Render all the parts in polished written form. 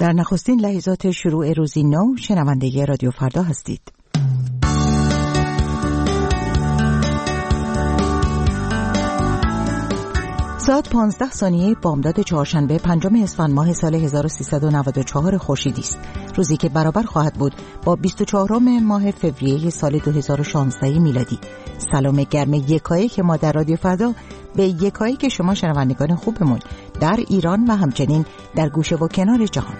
در نخستین لحظات شروع روزی نو شنونده رادیو فردا هستید. ساعت 15 ثانیه بامداد چهارشنبه 5 اسفند ماه سال 1394 خورشیدی است. روزی که برابر خواهد بود با 24 ماه فوریه سال 2016 میلادی. سلام گرم یکایی که ما در رادیو فردا به یکایی که شما شنوندگان خوبمون در ایران و همچنین در گوشه و کنار جهان.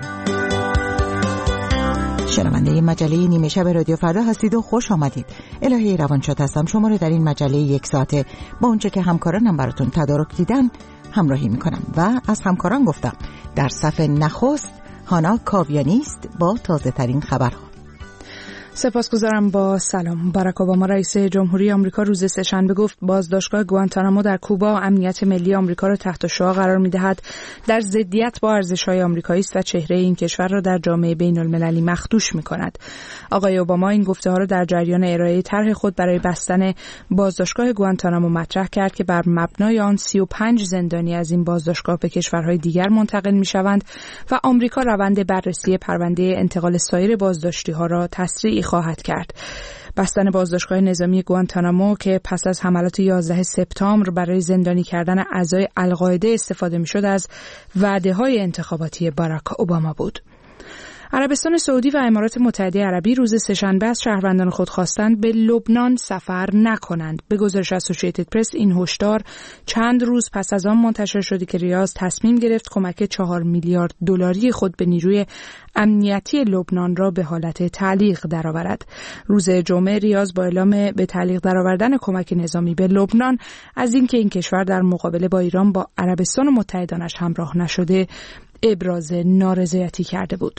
شنونده مجله نیمه شب رادیو فردا هستید و خوش آمدید. الهی روانشاد هستم، شما رو در این مجله یک ساعته با اونچه که همکارانم براتون تدارک دیدن همراهی میکنم و از همکاران گفتم در صفحه نخست هانا کاویانی است با تازه ترین خبرها. سپاسگزارم. با سلام. باراک اوباما رئیس جمهوری آمریکا روز سه‌شنبه گفت بازداشتگاه گوانتانامو در کوبا امنیت ملی آمریکا را تحت شعاع قرار می‌دهد، در ضدیت با ارزش‌های آمریکایی است و چهره این کشور را در جامعه بین‌المللی مخدوش می‌کند. آقای اوباما این گفته‌ها را در جریان ارائه طرح خود برای بستن بازداشتگاه گوانتانامو مطرح کرد که بر مبنای آن 35 زندانی از این بازداشتگاه به کشورهای دیگر منتقل می‌شوند و آمریکا روند بررسی پرونده انتقال سایر بازداشتی‌ها را تسریع خواهد کرد. بستن بازداشتگاه نظامی گوانتانامو که پس از حملات 11 سپتامبر برای زندانی کردن اعضای القاعده استفاده می‌شد از وعده‌های انتخاباتی باراک اوباما بود. عربستان سعودی و امارات متحده عربی روز سه‌شنبه از شهروندان خود خواستند به لبنان سفر نکنند. به گزارش اسوسییتد پرس این هشدار چند روز پس از آن منتشر شد که ریاض تصمیم گرفت کمک 4 میلیارد دلاری خود به نیروی امنیتی لبنان را به حالت تعلیق درآورد. روز جمعه ریاض با اعلام به تعلیق درآوردن کمک نظامی به لبنان از اینکه این کشور در مقابله با ایران با عربستان و متحدانش همراه نشده ابراز نارضایتی کرده بود.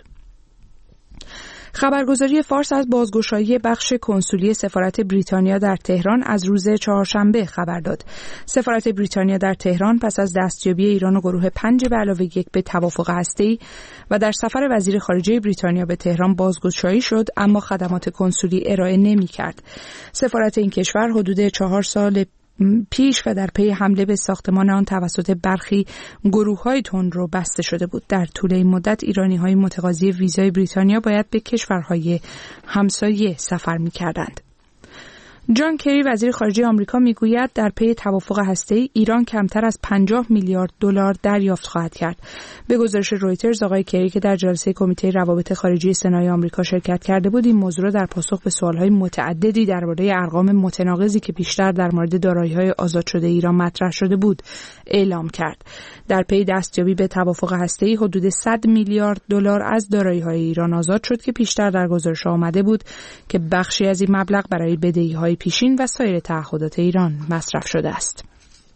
خبرگزاری فارس از بازگشایی بخش کنسولی سفارت بریتانیا در تهران از روز چهارشنبه خبر داد. سفارت بریتانیا در تهران پس از دستیابی ایران و گروه 5+1 به توافق هسته‌ای و در سفر وزیر خارجه بریتانیا به تهران بازگشایی شد، اما خدمات کنسولی ارائه نمی‌کرد. سفارت این کشور حدود 4 سال پیش و در پی حمله به ساختمان آن توسط برخی گروه‌های تندرو بسته شده بود. در طول این مدت ایرانی‌های متقاضی ویزای بریتانیا باید به کشورهای همسایه سفر می‌کردند. جان کری وزیر خارجه آمریکا میگوید در پی توافق هسته‌ای ایران کمتر از 50 میلیارد دلار دریافت خواهد کرد. به گزارش رویترز آقای کری که در جلسه کمیته روابط خارجی سنای آمریکا شرکت کرده بود این موضوع را در پاسخ به سوال‌های متعددی درباره ارقام متناقضی که پیشتر در مورد دارایی‌های آزاد شده ایران مطرح شده بود اعلام کرد. در پی دستیابی به توافق هسته‌ای حدود 100 میلیارد دلار از دارایی‌های ایران آزاد شد که پیشتر در گزارش آمده بود که بخشی از این مبلغ برای بدهی‌های پیشین و سایر تعهدات ایران مصرف شده است.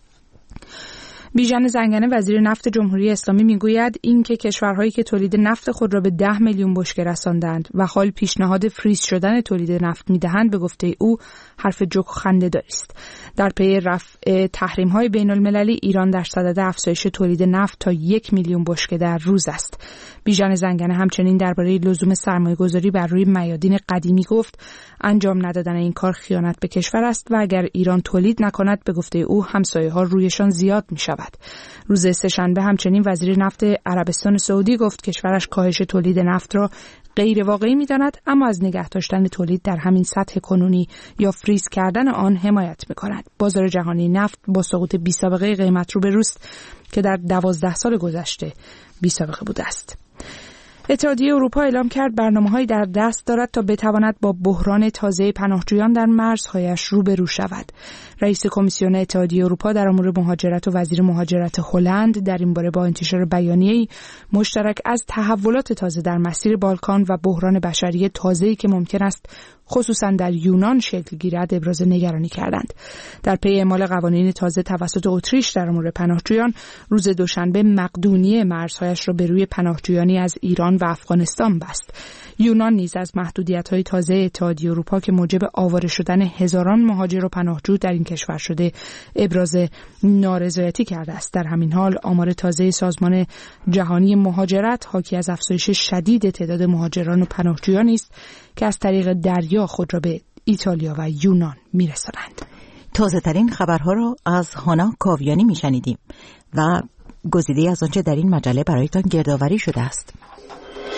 بیژن زنگنه وزیر نفت جمهوری اسلامی میگوید اینکه کشورهایی که تولید نفت خود را به 10 میلیون بشکه رساندند و حال پیشنهاد فریز شدن تولید نفت میدهند به گفته او حرف جوک و خنده‌داری است. در پی رفع تحریم‌های بین‌المللی ایران در صدد افزایش تولید نفت تا 1 میلیون بشکه در روز است. بیژن زنگنه همچنین درباره لزوم سرمایه‌گذاری بر روی میادین قدیمی گفت انجام ندادن این کار خیانت به کشور است و اگر ایران تولید نکند به گفته او همسایه‌ها رویشان زیاد می‌شود. روز سه‌شنبه همچنین وزیر نفت عربستان سعودی گفت کشورش کاهش تولید نفت را غیر واقعی می‌داند اما از نگه داشتن تولید در همین سطح کنونی یا فریز کردن آن حمایت می‌کند. بازار جهانی نفت با سقوط بی‌سابقه قیمت رو به روست که در 12 سال گذشته بی‌سابقه بوده است. اتحادیه اروپا اعلام کرد برنامه‌هایی در دست دارد تا بتواند با بحران تازه پناهجویان در مرزهایش روبرو شود. رئیس کمیسیون اتحادیه اروپا در امور مهاجرت و وزیر مهاجرت هلند در این باره با انتشار بیانیه‌ای مشترک از تحولات تازه در مسیر بالکان و بحران بشری تازه‌ای که ممکن است خصوصا در یونان شکل گیرد ابراز نگرانی کردند. در پی اعمال قوانین تازه توسط اتریش در امور پناهجویان روز دوشنبه مقدونیه مرزهایش را به روی پناهجویانی از ایران و افغانستان بست. یونان نیز از محدودیت‌های تازه اتحادیه اروپا که موجب آواره شدن هزاران مهاجر و پناهجو در این کشور شده ابراز نارضایتی کرده است. در همین حال آمار تازه سازمان جهانی مهاجرت حاکی از افزایش شدید تعداد مهاجران و پناهجویانی است که از طریق دریا خود را به ایتالیا و یونان می‌رسانند. تازه ترین خبرها را از هانا کاویانی می‌شنیدیم و گزیده از آنچه در این مجله برایتان گردآوری شده است.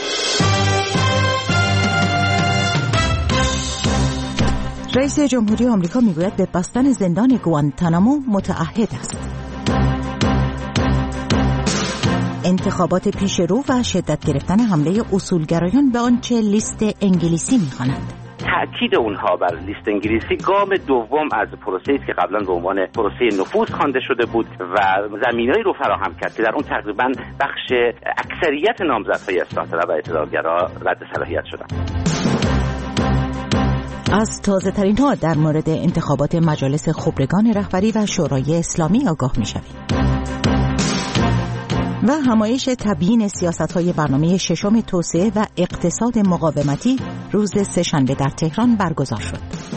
رئیس جمهوری آمریکا میگوید به بستن زندان گوانتانامو متعهد است. انتخابات پیش رو و شدت گرفتن حمله اصولگرایان به آنچه لیست انگلیسی می‌خوانند. تأکید اونها بر لیست انگلیسی گام دوم از پروسه‌ای است که قبلا به عنوان پروسه نفوذ خوانده شده بود و زمینه‌ای رو فراهم کرد که در اون تقریبا بخش اکثریت نامزدهای اصلاح طلب و اعتدالگرا رد صلاحیت شدند. از تازه ترین ها در مورد انتخابات مجالس خبرگان رهبری و شورای اسلامی آگاه می‌شویم. و همایش تبیین سیاست‌های برنامه ششم توسعه و اقتصاد مقاومتی روز سه‌شنبه در تهران برگزار شد.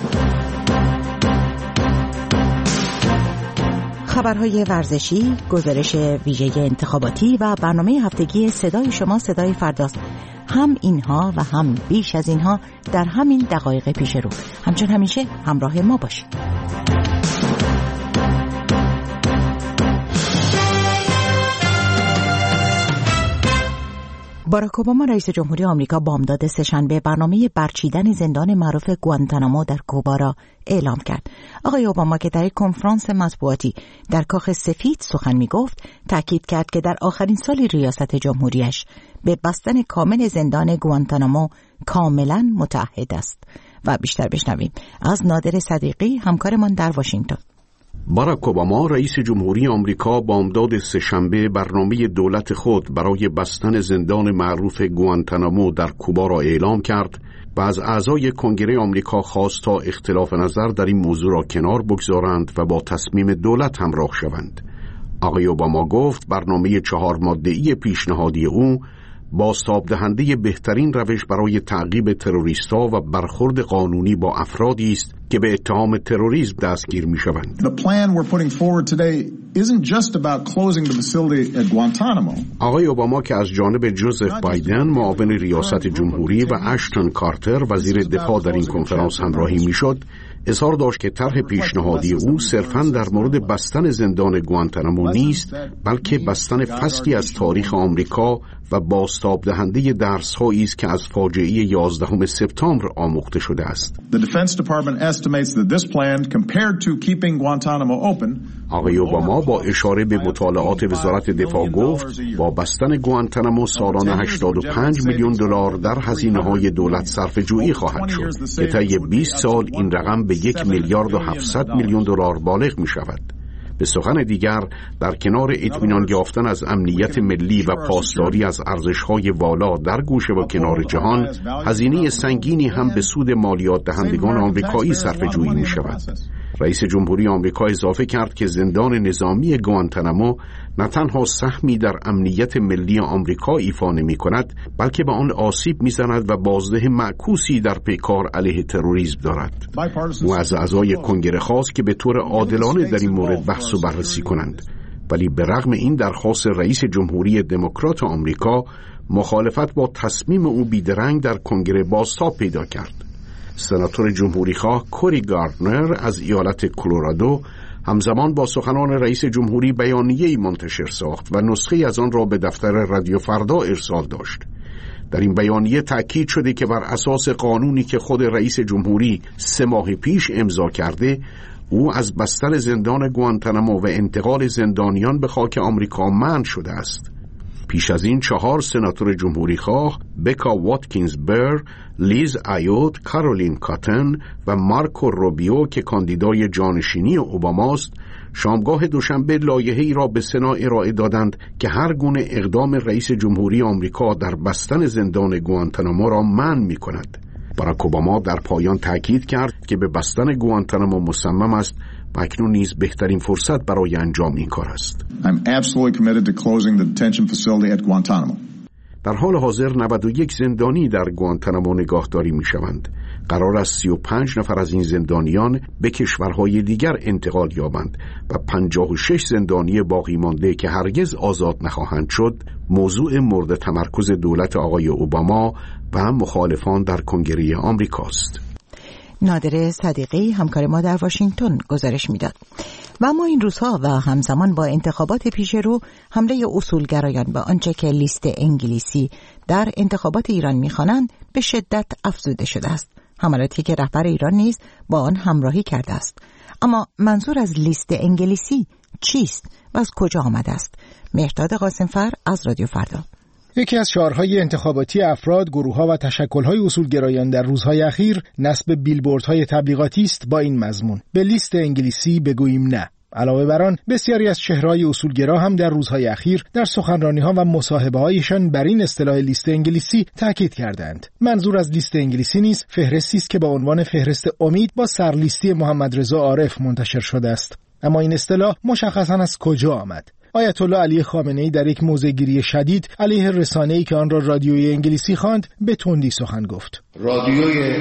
خبرهای ورزشی، گزارش ویژه انتخاباتی و برنامه هفتگی صدای شما صدای فرداست. هم اینها و هم بیش از اینها در همین دقایق پیش رو. همچون همیشه همراه ما باشید. باراک اوباما رئیس جمهوری آمریکا بامداد سه‌شنبه برنامه برچیدن زندان معروف گوانتانامو در کوبا را اعلام کرد. آقای اوباما که در یک کنفرانس مطبوعاتی در کاخ سفید سخن می‌گفت، تاکید کرد که در آخرین سال ریاست جمهوریش به بستن کامل زندان گوانتانامو کاملاً متعهد است. و بیشتر بشنویم از نادر صدیقی همکارمان در واشنگتن. باراک اوباما رئیس جمهوری آمریکا بامداد سه‌شنبه برنامه دولت خود برای بستن زندان معروف گوانتانامو در کوبا را اعلام کرد و از اعضای کنگره آمریکا خواست تا اختلاف نظر در این موضوع را کنار بگذارند و با تصمیم دولت همراه شوند. آقای اوباما گفت برنامه 4 ماده‌ای پیشنهادی او بازتاب دهنده بهترین روش برای تعقیب تروریست‌ها و برخورد قانونی با افرادی است که به اتهام تروریسم دستگیر می‌شوند. The plan we're putting forward today isn't just about closing the facility at Guantanamo. آقای اوباما که از جانب جوزف بایدن معاون ریاست جمهوری و اشتون کارتر وزیر دفاع در این کنفرانس همراهی می‌شد، اظهار داشت که طرح پیشنهادی او صرفاً در مورد بستن زندان گوانتانامو نیست، بلکه بستن فصلی از تاریخ آمریکا و بازتاب دهنده درس‌هایی است که از فاجعه 11 سپتامبر آموخته شده است. The Defense Department estimates that this plan compared to keeping Guantanamo open. آقای اوباما با اشاره به مطالعات وزارت دفاع گفت با بستن گوانتانامو سالانه 85 میلیون دلار در هزینه‌های دولت صرفه‌جویی خواهد شد که طی 20 سال این رقم به 1 میلیارد و 700 میلیون دلار بالغ می‌شود. به سخن دیگر، در کنار اطمینان یافتن از امنیت ملی و پاسداری از ارزش‌های والا در گوشه و کنار جهان، هزینه سنگینی هم به سود مالیات دهندگان آمریکایی صرفه‌جویی می‌شود. رئیس جمهوری آمریکا اضافه کرد که زندان نظامی گوانتانامو نه تنها سهمی در امنیت ملی آمریکا ایفا نمی‌کند، بلکه به آن آسیب می‌زند و بازده معکوسی در پیکار علیه تروریسم دارد. او از اعضای کنگره خواست که به طور عادلانه در این مورد بحث و بررسی کنند، ولی به رغم این درخواست رئیس جمهوری دموکرات آمریکا، مخالفت با تصمیم او بیدرنگ در کنگره بازتاب پیدا کرد. سناتور جمهوریخواه کوری گاردنر از ایالت کلرادو همزمان با سخنان رئیس جمهوری بیانیه‌ای منتشر ساخت و نسخه‌ای از آن را به دفتر رادیو فردا ارسال داشت. در این بیانیه تأکید شده که بر اساس قانونی که خود رئیس جمهوری 3 ماه پیش امضا کرده، او از بستن زندان گوانتانامو و انتقال زندانیان به خاک آمریکا منع شده است. پیش از این 4 سناتور جمهوریخواه، بکا واتکینز بر، لیز ایوت، کارولین کاتن و مارکو روبیو که کاندیدای جانشینی اوباماست، شامگاه دوشنبه لایحه‌ای را به سنا ارائه دادند که هر گونه اقدام رئیس جمهوری آمریکا در بستن زندان گوانتانامو را منع می‌کند. باراک اوباما در پایان تاکید کرد که به بستن گوانتانامو مصمم است و اکنون نیز بهترین فرصت برای انجام این کار است. I'm absolutely committed to closing the detention facility at Guantanamo. در حال حاضر 91 زندانی در گوانتانامو نگاهداری می‌شوند. قرار است 35 نفر از این زندانیان به کشورهای دیگر انتقال یابند و 56 زندانی باقی مانده که هرگز آزاد نخواهند شد موضوع مورد تمرکز دولت آقای اوباما و مخالفان در کنگره آمریکاست. نادر صدیقی همکار ما در واشنگتن گزارش میداد. و اما این روزها و همزمان با انتخابات پیش رو، حمله اصولگرایان به آنچه که لیست انگلیسی در انتخابات ایران میخوانند به شدت افزوده شده است. حملاتی که رهبر ایران نیز با آن همراهی کرده است. اما منظور از لیست انگلیسی چیست و از کجا آمده است؟ مهرداد قاسمفر از رادیو فردا. یکی از شعارهای انتخاباتی افراد، گروه‌ها و تشکل‌های اصولگرایان در روزهای اخیر نصب بیلبوردهای تبلیغاتی است با این مضمون: به لیست انگلیسی بگوییم نه. علاوه بر آن، بسیاری از چهره‌های اصولگرا هم در روزهای اخیر در سخنرانی‌ها و مصاحبه‌هایشان بر این اصطلاح لیست انگلیسی تاکید کردند. منظور از لیست انگلیسی نیز فهرستی است که با عنوان فهرست امید با سرلیستی محمد رضا عارف منتشر شده است. اما این اصطلاح مشخصاً از کجا آمد؟ آیت الله علی خامنه‌ای در یک موضع‌گیری شدید علیه رسانه‌ای که آن را رادیوی انگلیسی خواند به تندی سخن گفت. رادیوی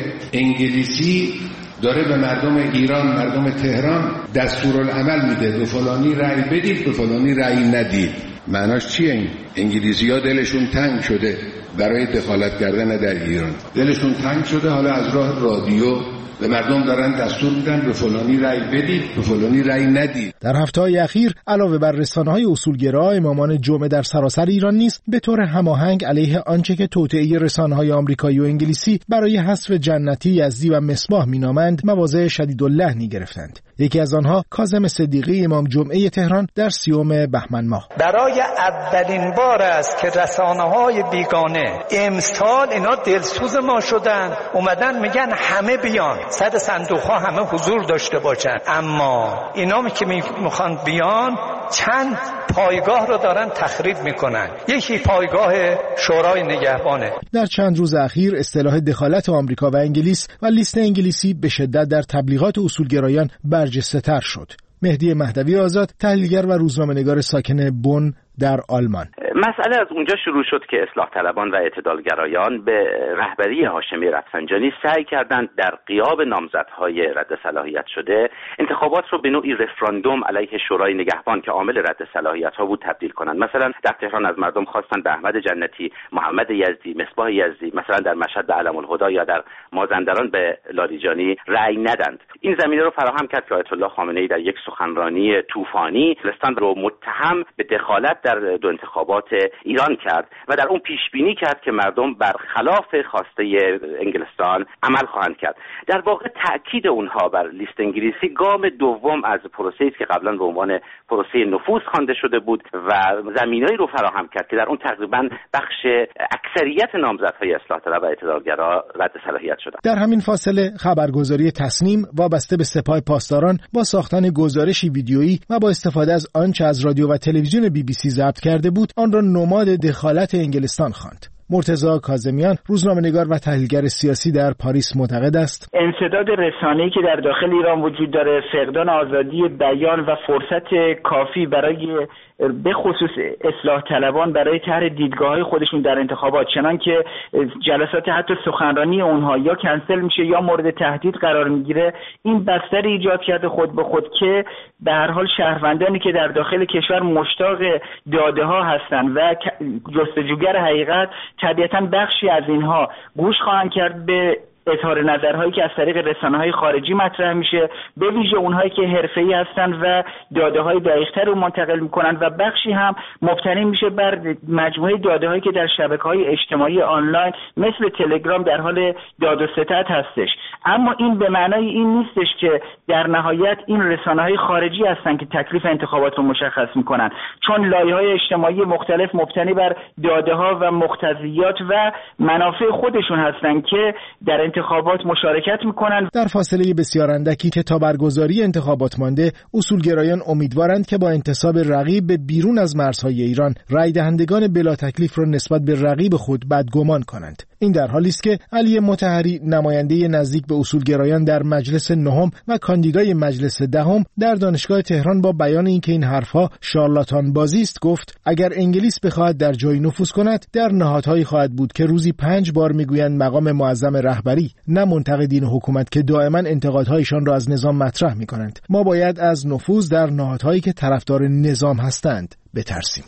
انگلیسی داره به مردم ایران، مردم تهران دستورالعمل میده: به فلانی رأی بدید، به فلانی رأی ندید. معناش چیه این؟ انگلیسی‌ها دلشون تنگ شده برای دخالت کردن در ایران. دلشون تنگ شده، حالا از راه رادیو به مردم دارن دستور میدن: به فلانی رأی بدید، به فلانی رأی ندید. در هفته‌های اخیر علاوه بر رسانه‌های اصولگرا، امامان جمعه در سراسر ایران نیز به طور هماهنگ علیه آنچه که توطئه رسانه‌های آمریکایی و انگلیسی برای حذف جنتی، یزدی و مصباح مینامند مواضع شدیداللحنی گرفتند. یکی از آنها کاظم صدیقی امام جمعه تهران در 30 بهمن ماه: برای اولین بار است که رسانه‌های بیگانه امسال اینا دلسوز ما شدن، اومدن میگن همه بیان، صد صندوق‌ها همه حضور داشته باشن. اما اینا که میخوان بیان چند پایگاه رو دارن تخریب میکنن. یکی پایگاه شورای نگهبانه. در چند روز اخیر اصطلاح دخالت آمریکا و انگلیس و لیست انگلیسی به شدت در تبلیغات اصولگرایان برجسته‌تر شد. مهدی مهدوی آزاد، تحلیلگر و روزنامه‌نگار ساکن بن در آلمان: مسئله از اونجا شروع شد که اصلاح طلبان و اعتدالگرایان به رهبری هاشمی رفسنجانی سعی کردند در غیاب نامزدهای رد صلاحیت شده انتخابات رو به نوعی رفراندوم علیه شورای نگهبان که عامل رد صلاحیت ها بود تبدیل کنند. مثلا در تهران از مردم خواستند به احمد جنتی، محمد یزدی، مصباح یزدی، مثلا در مشهد به علم الهدی یا در مازندران به لاریجانی رأی ندند. این زمینه رو فراهم کرد که آیت الله خامنه‌ای در یک سخنرانی طوفانی لستان رو متهم به دخالت در دو انتخابات ایران کرد و در اون پیش بینی کرد که مردم برخلاف خواسته انگلستان عمل خواهند کرد. در واقع تأکید اونها بر لیست انگلیسی گام دوم از پروسه‌ای است که قبلا به عنوان پروسه نفوذ خوانده شده بود و زمینه‌ای رو فراهم کرد که در اون تقریبا بخش اکثریت نامزدهای اصلاح طلب و اعتدالگرا رد صلاحیت شدند. در همین فاصله خبرگزاری تصنیم وابسته به سپاه پاسداران با ساختن گزارشی ویدیویی و با استفاده از آنچه از رادیو و تلویزیون BBC ضبط کرده بود آن را نماد دخالت انگلستان خواند. مرتضی کاظمیان، روزنامه‌نگار و تحلیلگر سیاسی در پاریس، معتقد است انسداد رسانه‌ای که در داخل ایران وجود داره، فقدان آزادی بیان و فرصت کافی برای به خصوص اصلاح طلبان برای طرح دیدگاه‌های خودشون در انتخابات، چنان که جلسات حتی سخنرانی اونها یا کنسل میشه یا مورد تهدید قرار میگیره، این بستر ایجاد کرده خود به خود که به هر حال شهروندانی که در داخل کشور مشتاق داده‌ها هستند و جستجوگر حقیقت، طبیعتاً بخشی از اینها گوش خواهند کرد به اظهار نظرهایی که از طریق رسانه‌های خارجی مطرح میشه، به ویژه اونهایی که حرفه‌ای هستن و داده‌های دقیق‌تر رو منتقل میکنن و بخشی هم مبتنی میشه بر مجموعه داده‌هایی که در شبکه‌های اجتماعی آنلاین مثل تلگرام در حال داد و ستد هستش. اما این به معنای این نیستش که در نهایت این رسانه‌های خارجی هستن که تکلیف انتخابات رو مشخص میکنن، چون لایه‌های اجتماعی مختلف مبتنی بر داده‌ها و مقتضیات و منافع خودشون هستن که در انتخابات مشارکت میکنن. در فاصله بسیار اندکی که تا برگزاری انتخابات مانده، اصولگرایان امیدوارند که با انتصاب رقیب به بیرون از مرزهای ایران، رای دهندگان بلا تکلیف را نسبت به رقیب خود بدگمان کنند. این در حالی است که علی مطهری، نماینده نزدیک به اصولگرایان در مجلس نهم و کاندیدای مجلس دهم، در دانشگاه تهران با بیان اینکه این حرفها شارلاتان بازی است گفت: اگر انگلیس بخواهد در جایی نفوذ کند، در نهادهایی خواهد بود که روزی 5 بار میگویند مقام معظم رهبری، نه منتقدین حکومت که دائما انتقادهایشان را از نظام مطرح میکنند. ما باید از نفوذ در نهادهایی که طرفدار نظام هستند بترسیم.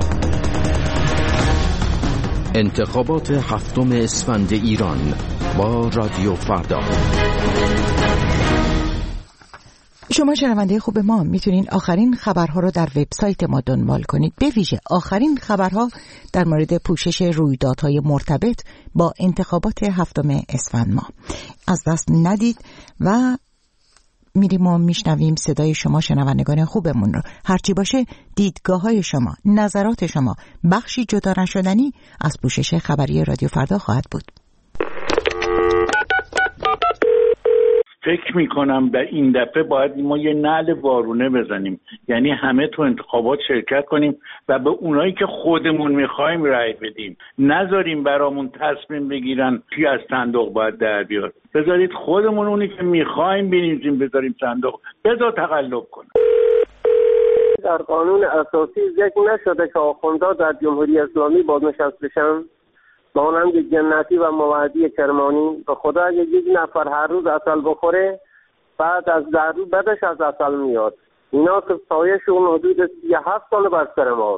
انتخابات 7 اسفند ایران با رادیو فردا. شما شنونده خوب ما میتونین آخرین خبرها رو در وبسایت ما دنبال کنید، به ویژه آخرین خبرها در مورد پوشش رویدادهای مرتبط با انتخابات 7 اسفند ماه. از دست ندید و میریم و میشنویم صدای شما شنوندگان خوبمون رو. هرچی باشه دیدگاه‌های شما، نظرات شما بخشی جدا نشدنی از پوشش خبری رادیو فردا خواهد بود. فکر میکنم به این دفعه باید ما یه نعل وارونه بزنیم، یعنی همه تو انتخابات شرکت کنیم و به اونایی که خودمون میخوایم رأی بدیم، نذاریم برامون تصمیم بگیرن کی از صندوق باید در بیاد. بذارید خودمون اونی که میخوایم بنویسیم بذاریم صندوق، بذار تقلب کنه. در قانون اساسی ذکر نشده که آخوندها در جمهوری اسلامی بازنشسته بشن، مانند جنتی و موعدی کرمانی. به خدا اگه یک نفر هر روز عسل بخوره بعد از 10 روز بعدش از عسل میاد، اینا که سایه‌شون حدود 37 سال بر سر ما.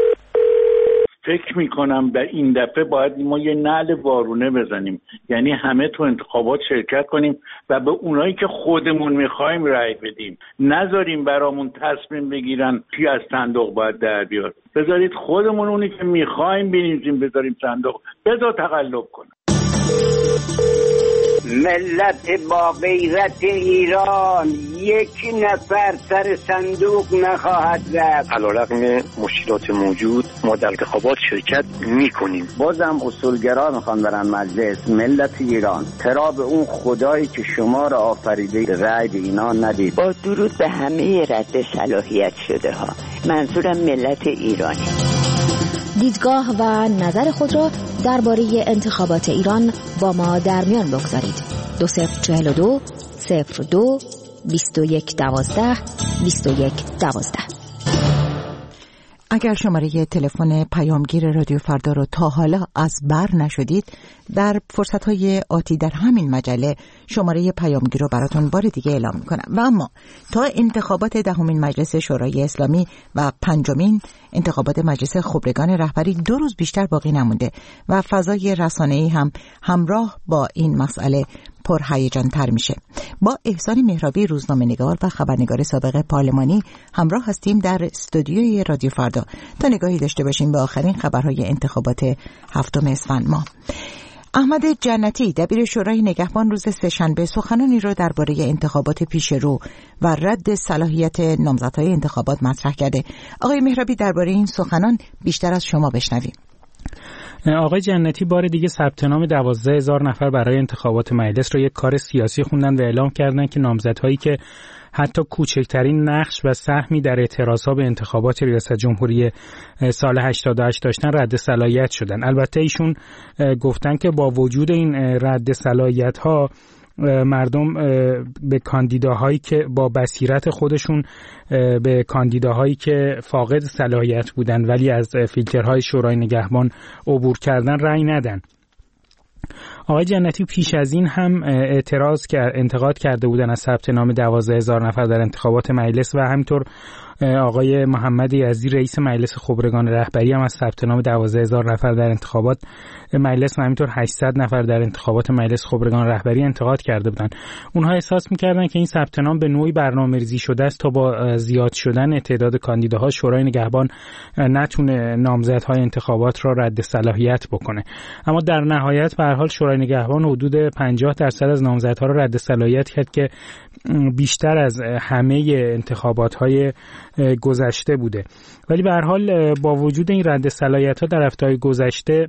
فکر میکنم به این دفعه باید ما یه نعل وارونه بزنیم، یعنی همه تو انتخابات شرکت کنیم و به اونایی که خودمون میخوایم رأی بدیم، نذاریم برامون تصمیم بگیرن کی از صندوق باید در بیاد. بذارید خودمون اونی که میخوایم بنویسیم بذاریم صندوق، بذار تقلب کنه. ملت با غیرت ایران یک نفر سر صندوق نخواهد رفت. علیرغم مشکلات موجود ما در انتخابات شرکت میکنیم. بازم اصولگرا میخوان برن مجلس. ملت ایران ترا به اون خدایی که شما را آفریده رأی به اینا ندید. با درود به همه رد صلاحیت شده ها، منظورم ملت ایرانی. دیدگاه و نظر خود را درباره انتخابات ایران با ما در میان بگذارید. 2042 02 21 12 21 12. اگر شماره تلفن پیامگیر رادیو فردا رو تا حالا از بر نشدید، در فرصت‌های آتی در همین مجله شماره پیامگیر رو براتون بار دیگه اعلام میکنم. و اما تا انتخابات 10 مجلس شورای اسلامی و 5 انتخابات مجلس خبرگان رهبری 2 روز بیشتر باقی نمونده و فضای رسانه‌ای هم همراه با این مسئله پرهیجان تر میشه. با احسان مهرابی، روزنامه‌نگار و خبرنگار سابق پارلمانی همراه هستیم در استودیوی رادیو فردا تا نگاهی داشته باشیم به آخرین خبرهای انتخابات 7 اسفند ماه. احمد جنتی، دبیر شورای نگهبان، روز سه‌شنبه سخنانی را درباره انتخابات پیش رو و رد صلاحیت نامزدهای انتخابات مطرح کرده. آقای مهرابی، درباره این سخنان بیشتر از شما بشنویم. آقای جنتی بار دیگه ثبت نام 12,000 نفر برای انتخابات مجلس را یک کار سیاسی خوندن و اعلام کردن که نامزدهایی که حتی کوچکترین نقش و سهمی در اعتراضها به انتخابات ریاست جمهوری سال 88 داشتن رد صلاحیت شدن. البته ایشون گفتن که با وجود این رد صلاحیت‌ها مردم به کاندیداهایی که با بصیرت خودشون به کاندیداهایی که فاقد صلاحیت بودن ولی از فیلترهای شورای نگهبان عبور کردن رأی ندن. آقای جنتی پیش از این هم انتقاد کرده بودن از ثبت نام 12,000 نفر در انتخابات مجلس و همینطور آقای محمد یزدی رئیس مجلس خبرگان رهبری هم از ثبت نام 12,000 نفر در انتخابات مجلس و همینطور 800 نفر در انتخابات مجلس خبرگان رهبری انتقاد کرده بودند. اونها احساس می‌کردن که این ثبت نام به نوعی برنامه‌ریزی شده است تا با زیاد شدن تعداد کاندیداها شورای نگهبان نتونه نامزدهای انتخابات را رد صلاحیت بکنه. اما در نهایت به هر حال شورای نگهبان حدود 50% از نامزدها را رد صلاحیت کرد که بیشتر از همه انتخابات‌های گذشته بوده. ولی به هر حال با وجود این رد صلاحیت‌ها در هفته‌های گذشته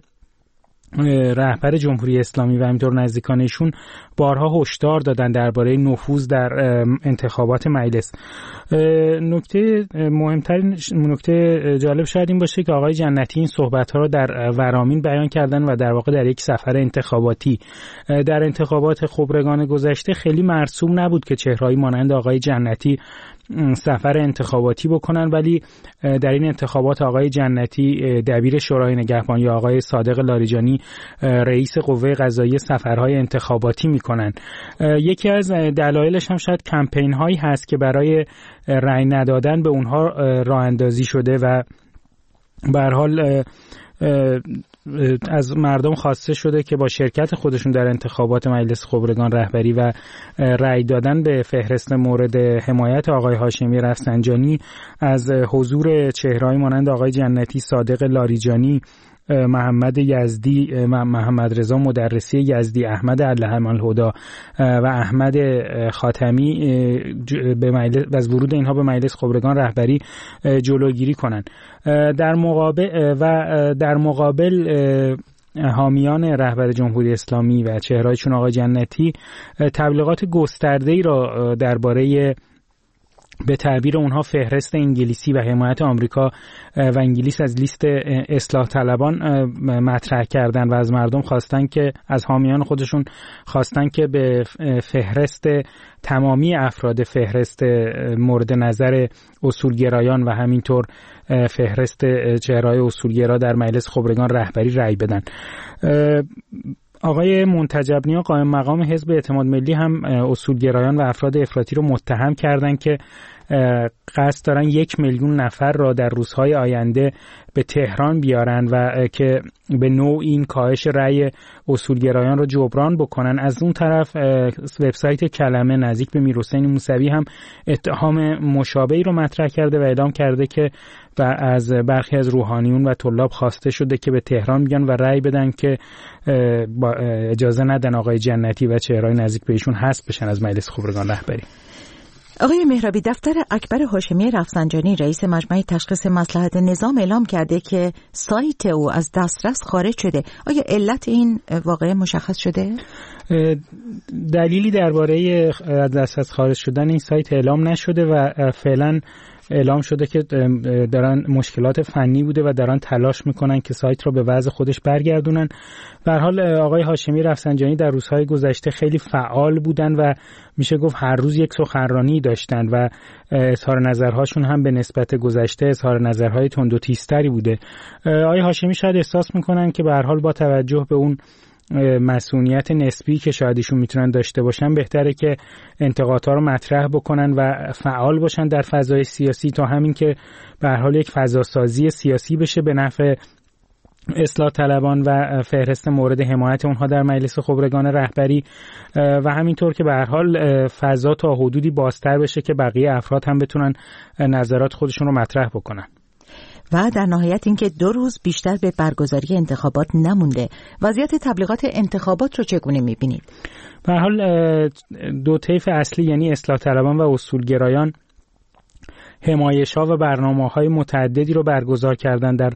رهبر جمهوری اسلامی و همینطور نزدیکانشون بارها هشدار دادن درباره نفوذ در انتخابات مجلس. نکته مهمترین نکته جالب شاید این باشه که آقای جنتی این صحبت‌ها رو در ورامین بیان کردن و در واقع در یک سفر انتخاباتی. در انتخابات خبرگان گذشته خیلی مرسوم نبود که چهرهایی مانند آقای جنتی سفر انتخاباتی بکنن، ولی در این انتخابات آقای جنتی دبیر شورای نگهبان یا آقای صادق لاریجانی رئیس قوه قضاییه سفرهای انتخاباتی میکنن. یکی از دلایلش هم شاید کمپین هایی هست که برای رأی ندادن به اونها راه اندازی شده و به هر حال از مردم خواسته شده که با شرکت خودشون در انتخابات مجلس خبرگان رهبری و رأی دادن به فهرست مورد حمایت آقای هاشمی رفسنجانی از حضور چهره‌ای مانند آقای جنتی، صادق لاریجانی، محمد یزدی، محمد رضا مدرسی یزدی، احمد الهدی و احمد خاتمی به مجلس و از ورود اینها به مجلس خبرگان رهبری جلوگیری کنند. در مقابل حامیان رهبر جمهوری اسلامی و چهره‌ای چون آقای جنتی تبلیغات گسترده‌ای را درباره به تعبیر اونها فهرست انگلیسی و حمایت آمریکا و انگلیس از لیست اصلاح طلبان مطرح کردن و از مردم خواستن که از حامیان خودشون خواستن که به فهرست تمامی افراد فهرست مورد نظر اصولگرایان و همینطور فهرست چهره‌های اصولگرا در مجلس خبرگان رهبری رأی بدن. آقای منتجبنیا قائم مقام حزب اعتماد ملی هم اصولگرایان و افراد افراطی رو متهم کردن که قصد دارن 1 میلیون نفر را در روزهای آینده به تهران بیارن و که به نوع این کاهش رأی اصولگرایان رو جبران بکنن. از اون طرف وبسایت کلمه نزدیک به میرحسین موسوی هم اتهام مشابهی رو مطرح کرده و اعلام کرده که از برخی از روحانیون و طلاب خواسته شده که به تهران بیان و رأی بدن که اجازه ندن آقای جنتی و چهره‌های نزدیک به ایشون حذف بشن از مجلس خبرگان رهبری. آقای مهرابی، دفتر اکبر هاشمی رفسنجانی رئیس مجمع تشخیص مصلحت نظام اعلام کرده که سایت او از دسترس خارج شده. آیا علت این واقعه مشخص شده؟ دلیلی درباره از دسترس خارج شدن این سایت اعلام نشده و فعلا اعلام شده که دارن مشکلات فنی بوده و دارن تلاش میکنن که سایت رو به وضع خودش برگردونن. به هر حال آقای هاشمی رفسنجانی در روزهای گذشته خیلی فعال بودن و میشه گفت هر روز یک سخنرانی داشتن و اظهار نظرهاشون هم به نسبت گذشته اظهار نظرهای تند و تیزتری بوده. آقای هاشمی شاید احساس میکنن که به هر حال با توجه به اون مسئولیت نسبی که شاید ایشون میتونن داشته باشن بهتره که انتقادها رو مطرح بکنن و فعال باشن در فضای سیاسی تا همین که به هر حال یک فضاسازی سیاسی بشه به نفع اصلاح طلبان و فهرست مورد حمایت اونها در مجلس خبرگان رهبری و همینطور که به هر حال فضا تا حدودی بازتر بشه که بقیه افراد هم بتونن نظرات خودشون رو مطرح بکنن. و در نهایت اینکه 2 روز بیشتر به برگزاری انتخابات نمونده، وضعیت تبلیغات انتخابات رو چگونه می‌بینید؟ به هر حال دو طیف اصلی یعنی اصلاح طلبان و اصولگرایان حمایش‌ها و برنامه‌های متعددی رو برگزار کردن در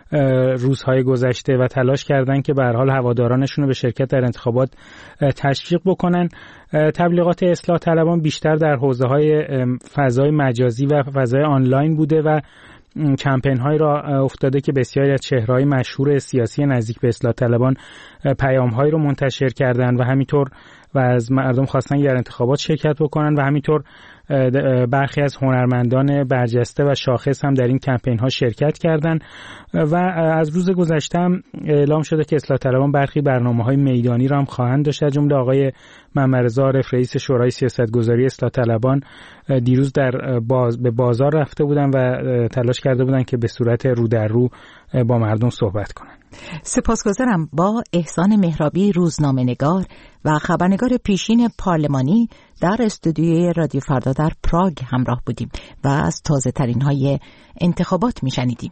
روزهای گذشته و تلاش کردن که به هر حال هوادارانشون رو به شرکت در انتخابات تشویق بکنن. تبلیغات اصلاح طلبان بیشتر در حوزه‌های فضای مجازی و فضای آنلاین بوده و کمپین های را افتاده که بسیاری از چهره‌های مشهور سیاسی نزدیک به اصلاح طلبان پیام هایی رو منتشر کردند و همینطور و از مردم خواستن در انتخابات شرکت بکنن و همینطور برخی از هنرمندان برجسته و شاخص هم در این کمپین ها شرکت کردند و از روز گذشته هم اعلام شده که اصلاح طلبان برخی برنامه‌های میدانی را هم خواهند داشت. از جمله آقای محمد رضا عارف رئیس شورای سیاستگذاری اصلاح طلبان دیروز به بازار رفته بودن و تلاش کرده بودن که به صورت رو در رو با مردم صحبت کنن. سپاسگزارم. با احسان مهرابی، روزنامه‌نگار و خبرنگار پیشین پارلمانی، در استودیوی رادیو فردا در پراگ همراه بودیم و از تازه ترین های انتخابات میشنیدیم.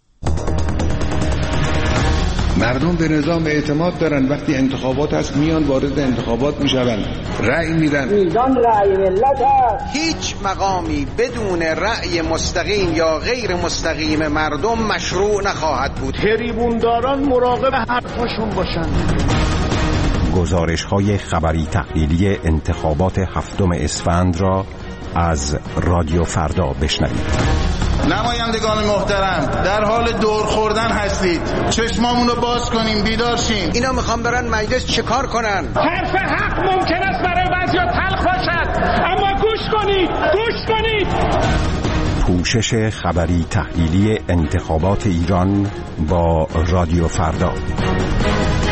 مردم به نظام اعتماد دارن، وقتی انتخابات هست میان وارد انتخابات میشون، رأی میدن. میزان رأی ملت هست. هیچ مقامی بدون رأی مستقیم یا غیر مستقیم مردم مشروع نخواهد بود. تریبونداران مراقب حرفاشون باشن. گزارش‌های خبری تحلیلی انتخابات 7 اسفند را از رادیو فردا بشنوید. نمایندگان محترم، در حال دور خوردن هستید. چشمامون رو باز کنیم، بیدار شیم. اینا میخوام برن مجلس چیکار کنن؟ حرف حق ممکن است برای بعضیا تلخ باشد، اما گوش کنید. پوشش خبری تحلیلی انتخابات ایران با رادیو فردا.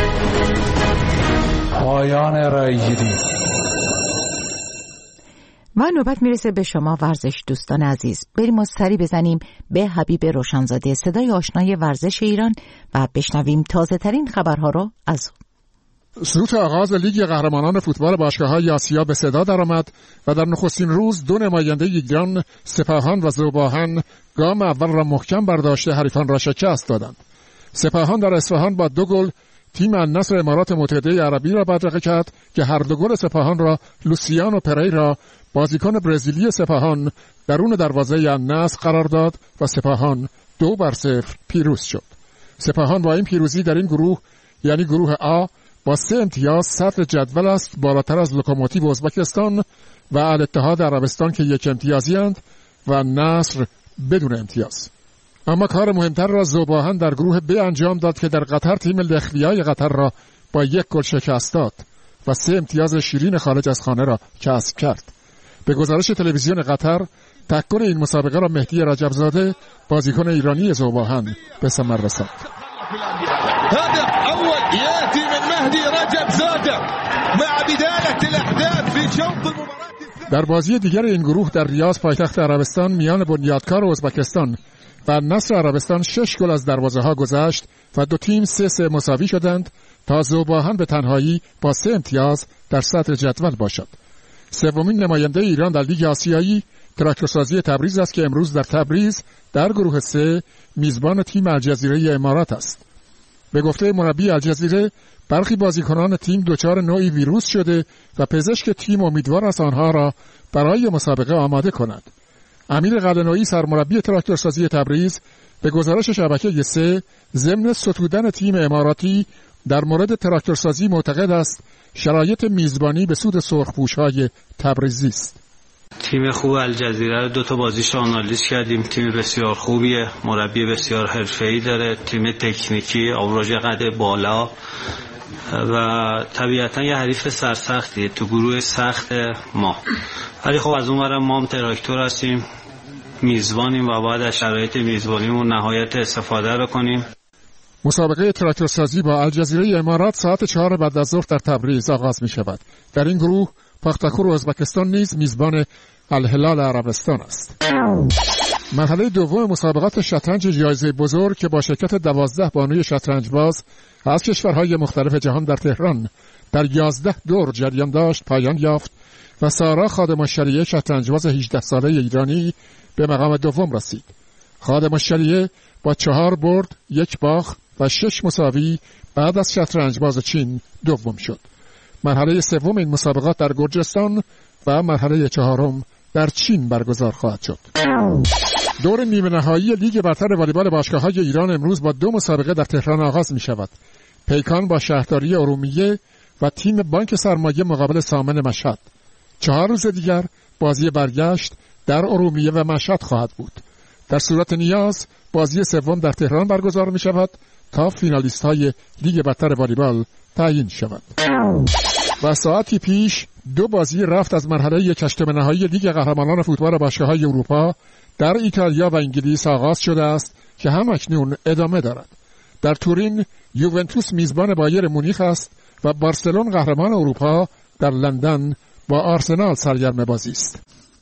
پایان رأی‌گیری. و نوبت میرسه به شما ورزش دوستان عزیز. بریم و سری بزنیم به حبیب روشنزاده، صدای آشنای ورزش ایران، و بشنویم تازه ترین خبرها رو از سروت آغاز لیگ قهرمانان فوتبال باشگاه‌های آسیا به صدا درآمد و در نخستین روز دو نماینده ایران، سپاهان و ذوباهن، گام اول را محکم برداشته حریفان را شکست دادند. سپاهان در اصفهان با 2 گل تیم النصر امارات متحده عربی را بدرقه کرد که هر 2 گل سپاهان را لوسیانو پریرا، بازیکن برزیلی سپاهان، درون دروازه النصر قرار داد و سپاهان 2-0 پیروز شد. سپاهان با این پیروزی در این گروه، یعنی گروه آ، با 3 امتیاز صدر جدول است، بالاتر از لوکوموتیو ازبکستان و الاتحاد عربستان که 1 امتیازی اند و نصر بدون امتیاز. اما کار مهمتر را ذوباهن در گروه ب انجام داد که در قطر تیم لخویای قطر را با 1 گل شکست داد و 3 امتیاز شیرین خارج از خانه را کسب کرد. به گزارش تلویزیون قطر، تکل این مسابقه را مهدی رجبزاده، بازیکن ایرانی ذوباهن، به ثمر رساند. هدف اول ياتي من مهدي رجبزاده مع بدايه الاحداث في شوط المباراه. در بازی دیگر این گروه در ریاض پایتخت عربستان میان بنیادکار و ازبکستان و نصر عربستان 6 گل از دروازه‌ها گذشت و دو تیم 3-3 مساوی شدند تا ذوباهن به تنهایی با 3 امتیاز در صدر جدول باشد. سومین نماینده ایران در لیگ آسیایی تراکتورسازی تبریز است که امروز در تبریز در گروه 3 میزبان تیم الجزیره امارات است. به گفته مربی الجزیره، برخی بازیکنان تیم دچار نوعی ویروس شده و پزشک تیم امیدوار است آنها را برای مسابقه آماده کند. امیر قلعه‌نویی، سرمربی تراکتورسازی تبریز، به گزارش شبکه 3 ضمن ستودن تیم اماراتی در مورد تراکتورسازی معتقد است شرایط میزبانی به سود سرخپوش‌های تبریزی است. تیم خوب الجزیره رو 2 بازیش آنالیز کردیم. تیم بسیار خوبیه، مربی بسیار حرفه‌ای داره، تیم تکنیکی، آوراژ قد بالا و طبیعتا یه حریف سرسختیه تو گروه سخت ما. ولی خب از اونورم ما هم تراکتور هستیم، میزبانیم و باید از شرایط میزبانیمون نهایت استفاده بکنیم. مسابقه تراکتورسازی با الجزیره امارات ساعت 4 بعد از ظهر در تبریز آغاز می شود. در این گروه پختکور ازبکستان نیز میزبان الهلال عربستان است. مرحله دوم مسابقات شطرنج جایزه بزرگ که با شرکت 12 بانوی شطرنج باز از کشورهای مختلف جهان در تهران در 11 دور جریان داشت پایان یافت و سارا خادم الشریعه شطرنجباز 18 ساله ایرانی به مقام دوم رسید. خادم الشریعه با 4 برد، 1 باخت و 6 مساوی بعد از شطرنجباز چین دوم شد. مرحله سوم این مسابقات در گرجستان و مرحله 4 در چین برگزار خواهد شد. دور نیمه نهایی لیگ برتر والیبال باشگاه‌های ایران امروز با 2 مسابقه در تهران آغاز می شود. پیکان با شهرداری ارومیه و تیم بانک سرمایه مقابل سامن مشهد. 4 روز دیگر بازی برگشت در ارومیه و مشهد خواهد بود. در صورت نیاز بازی سوم در تهران برگزار می شود تا فینالیست های لیگ برتر والیبال تعیین شود. و ساعتی پیش 2 بازی رفت از مرحله 1/8 نهایی لیگ قهرمانان فوتبال باشگاه‌های اروپا در ایتالیا و انگلیس آغاز شده است که هم اکنون ادامه دارد. در تورین یوونتوس میزبان بایر مونیخ است و بارسلون قهرمان اروپا در لندن با آرسنال سرگرم بازی است.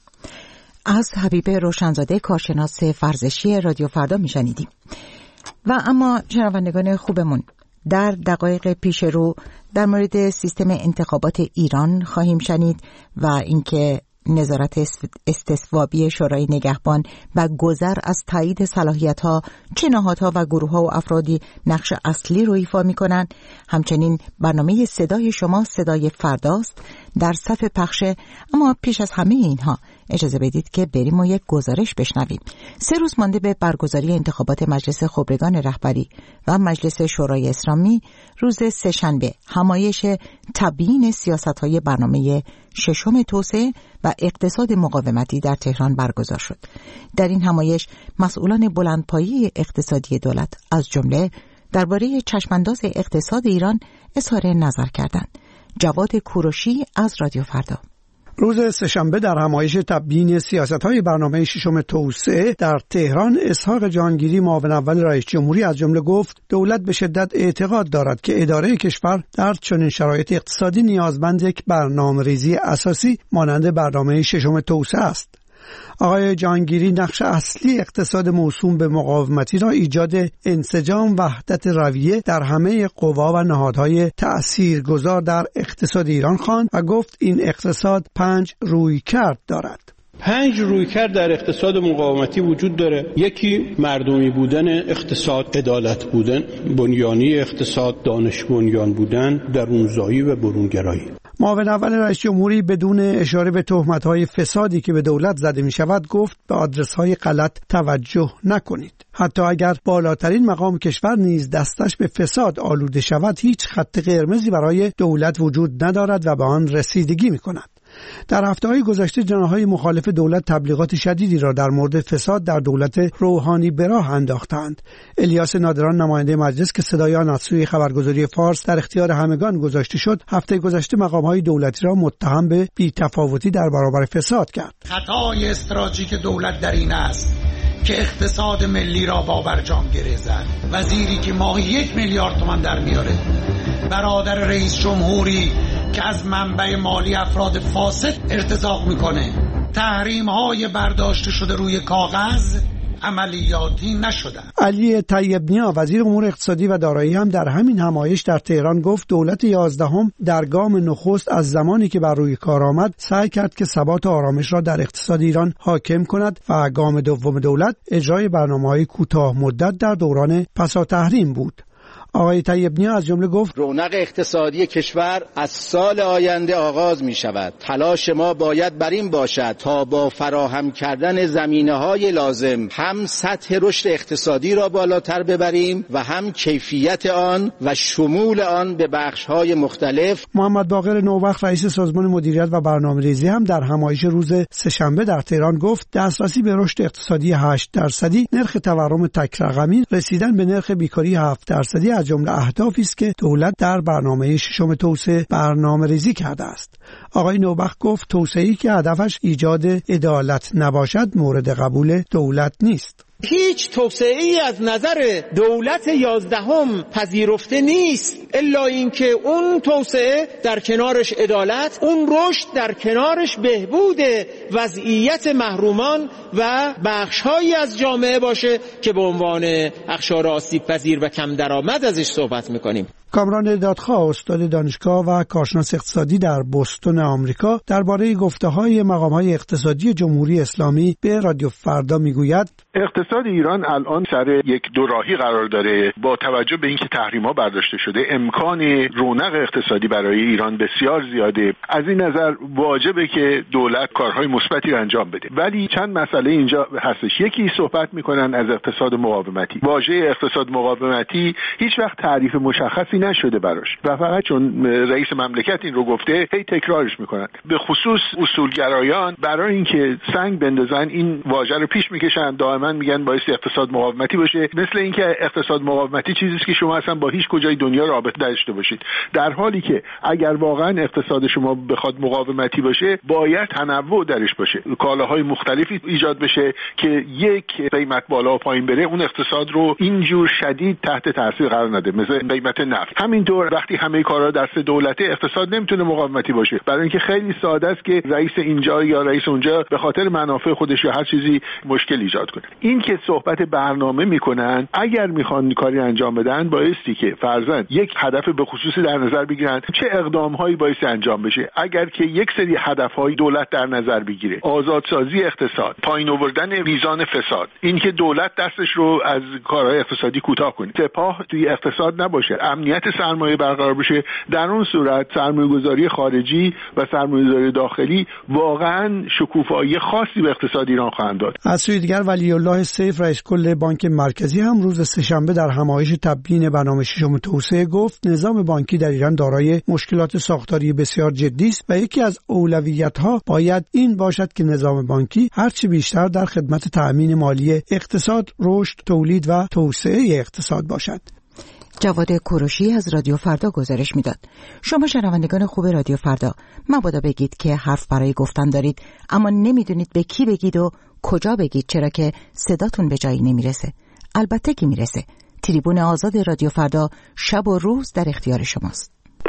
از حبیب روشنزاده، کارشناس ورزشی رادیو فردا میشنیدیم. و اما شنوندگان خوبمون، در دقایق پیش رو در مورد سیستم انتخابات ایران خواهیم شنید و اینکه نظارت استصوابی شورای نگهبان و گذر از تایید صلاحیت‌ها چه نهادها و گروه‌ها و افرادی نقش اصلی رو ایفا می‌کنند. همچنین برنامه صدای شما صدای فرداست در صف پخش. اما پیش از همه اینها اجازه بدید که بریم و یک گزارش بشنویم. 3 روز مانده به برگزاری انتخابات مجلس خبرگان رهبری و مجلس شورای اسلامی، روز سه‌شنبه همایش تبیین سیاست‌های برنامه 6 توسعه و اقتصاد مقاومتی در تهران برگزار شد. در این همایش مسئولان بلندپایه اقتصادی دولت از جمله درباره چشمانداز اقتصاد ایران اظهار نظر کردند. جواد کوروشی از رادیو فردا. روز سه‌شنبه در همایش تبیین سیاست‌های برنامه ششم توسعه در تهران، اسحاق جهانگیری معاون اول رئیس جمهوری از جمله گفت دولت به شدت اعتقاد دارد که اداره کشور در چنین شرایط اقتصادی نیازمند یک برنامه‌ریزی اساسی مانند برنامه ششم توسعه است. آقای جهانگیری نقش اصلی اقتصاد موسوم به مقاومتی را ایجاد انسجام وحدت رویه در همه قوا و نهادهای تأثیرگذار در اقتصاد ایران خواند و گفت این اقتصاد 5 رویکرد دارد. 5 رویکرد در اقتصاد مقاومتی وجود داره. یکی مردمی بودن اقتصاد، عدالت بودن، بنیانی اقتصاد، دانش بنیان بودن، درونزایی و برونگرایی. معاون اول رئیس جمهوری بدون اشاره به تهمت‌های فسادی که به دولت زده می‌شود گفت به آدرس‌های غلط توجه نکنید. حتی اگر بالاترین مقام کشور نیز دستش به فساد آلوده شود هیچ خط قرمزی برای دولت وجود ندارد و به آن رسیدگی می‌کند. در هفته‌های گذشته جناح‌های مخالف دولت تبلیغات شدیدی را در مورد فساد در دولت روحانی به راه انداختند. الیاس نادران نماینده مجلس که صدای آن از سوی خبرگزاری فارس در اختیار همگان گذاشته شد، هفته گذشته مقام‌های دولتی را متهم به بی‌تفاوتی در برابر فساد کرد. خطای استراتژیک دولت در این است که اقتصاد ملی را با برجام گره زد. وزیری که ماهی 1 میلیارد تومان در میاره، برادر رئیس جمهوری که از منبع مالی افراد فاسد ارتزاق میکنه، تحریم‌های برداشته شده روی کاغذ عملیاتی نشدن. علی طیب نیا وزیر امور اقتصادی و دارایی هم در همین همایش در تهران گفت دولت 11 در گام نخست از زمانی که بر روی کار آمد سعی کرد که ثبات و آرامش را در اقتصاد ایران حاکم کند و گام دوم دولت اجرای برنامه‌های کوتاه مدت در دوران پسا تحریم بود. آقای طیب نیا از جمله گفت رونق اقتصادی کشور از سال آینده آغاز می شود. تلاش ما باید بر این باشد تا با فراهم کردن زمینه‌های لازم هم سطح رشد اقتصادی را بالاتر ببریم و هم کیفیت آن و شمول آن به بخش‌های مختلف. محمد باقر نوبخت رئیس سازمان مدیریت و برنامه‌ریزی هم در همایش روز سه‌شنبه در تهران گفت دسترسی به رشد اقتصادی 8%، نرخ تورم تک رقمی، رسیدن به نرخ بیکاری 7% جمله اهدافی است که دولت در برنامه ششم توسعه برنامه‌ریزی کرده است. آقای نوبخت گفت توسعه‌ای که هدفش ایجاد عدالت نباشد مورد قبول دولت نیست. هیچ توسعه‌ای از نظر دولت 11 پذیرفته نیست الا اینکه اون توسعه در کنارش عدالت، اون رشد در کنارش بهبود وضعیت محرومان و بخش‌هایی از جامعه باشه که به عنوان اقشار آسیب پذیر و کم درآمد ازش صحبت می‌کنیم. کامران دادخواه استاد دانشگاه و کارشناس اقتصادی در بوستون آمریکا درباره گفته‌های مقام‌های اقتصادی جمهوری اسلامی به رادیو فردا میگوید اقتصاد ایران الان سر یک دوراهی قرار داره. با توجه به اینکه تحریم‌ها برداشته شده امکان رونق اقتصادی برای ایران بسیار زیاده. از این نظر واجبه که دولت کارهای مثبتی رو انجام بده. ولی چند مسئله اینجا هستش. یکی صحبت میکنن از اقتصاد مقاومتی. واژه اقتصاد مقاومتی هیچ وقت تعریف مشخصی نشده براش و فقط چون رئیس مملکت این رو گفته هی تکرارش میکنن. به خصوص اصولگرایان برای اینکه سنگ بندازن این واژه رو پیش میکشن، دائما میگن باعث اقتصاد مقاومتی باشه، مثل اینکه اقتصاد مقاومتی چیزی است که شما اصلا با هیچ کجای دنیا رابطه داشته باشید، در حالی که اگر واقعا اقتصاد شما بخواد مقاومتی باشه باید تنوع درش باشه، کالاهای مختلفی ایجاد بشه که یک قیمت بالا و پایین بره اون اقتصاد رو اینجور شدید تحت تاثیر قرار نده، مثل قیمت نفت. همینطور وقتی همه کارا دست دولته اقتصاد نمیتونه مقاومتی باشه، برای اینکه خیلی ساده است که رئیس اینجا یا رئیس اونجا به خاطر منافع خودش یا هر چیزی مشکل ایجاد کنه. این که صحبت برنامه میکنن، اگر میخوان کاری انجام بدن بایستی که فرضاً یک هدف به خصوصی در نظر بگیرن، چه اقدامهایی بایستی انجام بشه. اگر که یک سری هدفهای دولت در نظر بگیره، آزادسازی اقتصاد، پایین آوردن میزان فساد، این که دولت دستش رو از کارهای اقتصادی کوتاه کنه، سپاه توی اقتصاد نباشه، امنیت سرمایه برقرار بشه، در اون صورت سرمایه‌گذاری خارجی و سرمایه‌گذاری داخلی واقعاً شکوفایی خاصی به اقتصاد ایران خواهند داد. از سوی دیگر ولی الله سیف رئیس کل بانک مرکزی هم روز سه‌شنبه در همایش تبیین برنامه ششم توسعه گفت نظام بانکی در ایران دارای مشکلات ساختاری بسیار جدی است و یکی از اولویت‌ها باید این باشد که نظام بانکی هرچه بیشتر در خدمت تأمین مالی اقتصاد، رشد، تولید و توسعه اقتصاد باشد. جواد کوروشی از رادیو فردا گزارش میداد. شما شنوندگان خوب رادیو فردا، مبادا بگید که حرف برای گفتن دارید اما نمیدونید به کی بگید و کجا بگید، چرا که صداتون به جایی نمیرسه. البته که میرسه. تریبون آزاد رادیو فردا شب و روز در اختیار شماست.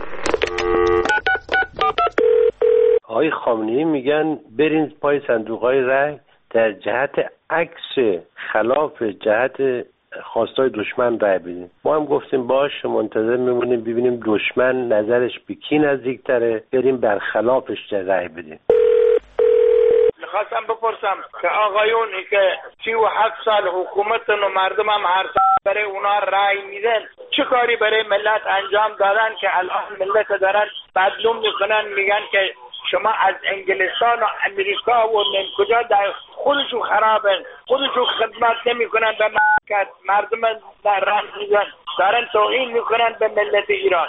آقای خامنه‌ای میگن برین پای صندوق‌های رای در جهت عکس خلاف جهت خواستای دشمن رای بدیم. ما هم گفتیم باش، منتظر میمونیم ببینیم دشمن نظرش به کی نزدیک‌تره، بریم برخلافش رای بدیم. میخواستم بپرسم که آقایونی که 37 سال حکومتن و مردم هم هر سال برای اونا رای میدن، چه کاری برای ملت انجام دادن که الان ملت دارن بدلون میکنن، میگن که شما از انگلستان و امریکا و من کجا در خودشون خرابن، خودشون خدمت نمیکنن به مملکت، مردم در رنج میزن، دارن توهین میکنن به ملت ایران.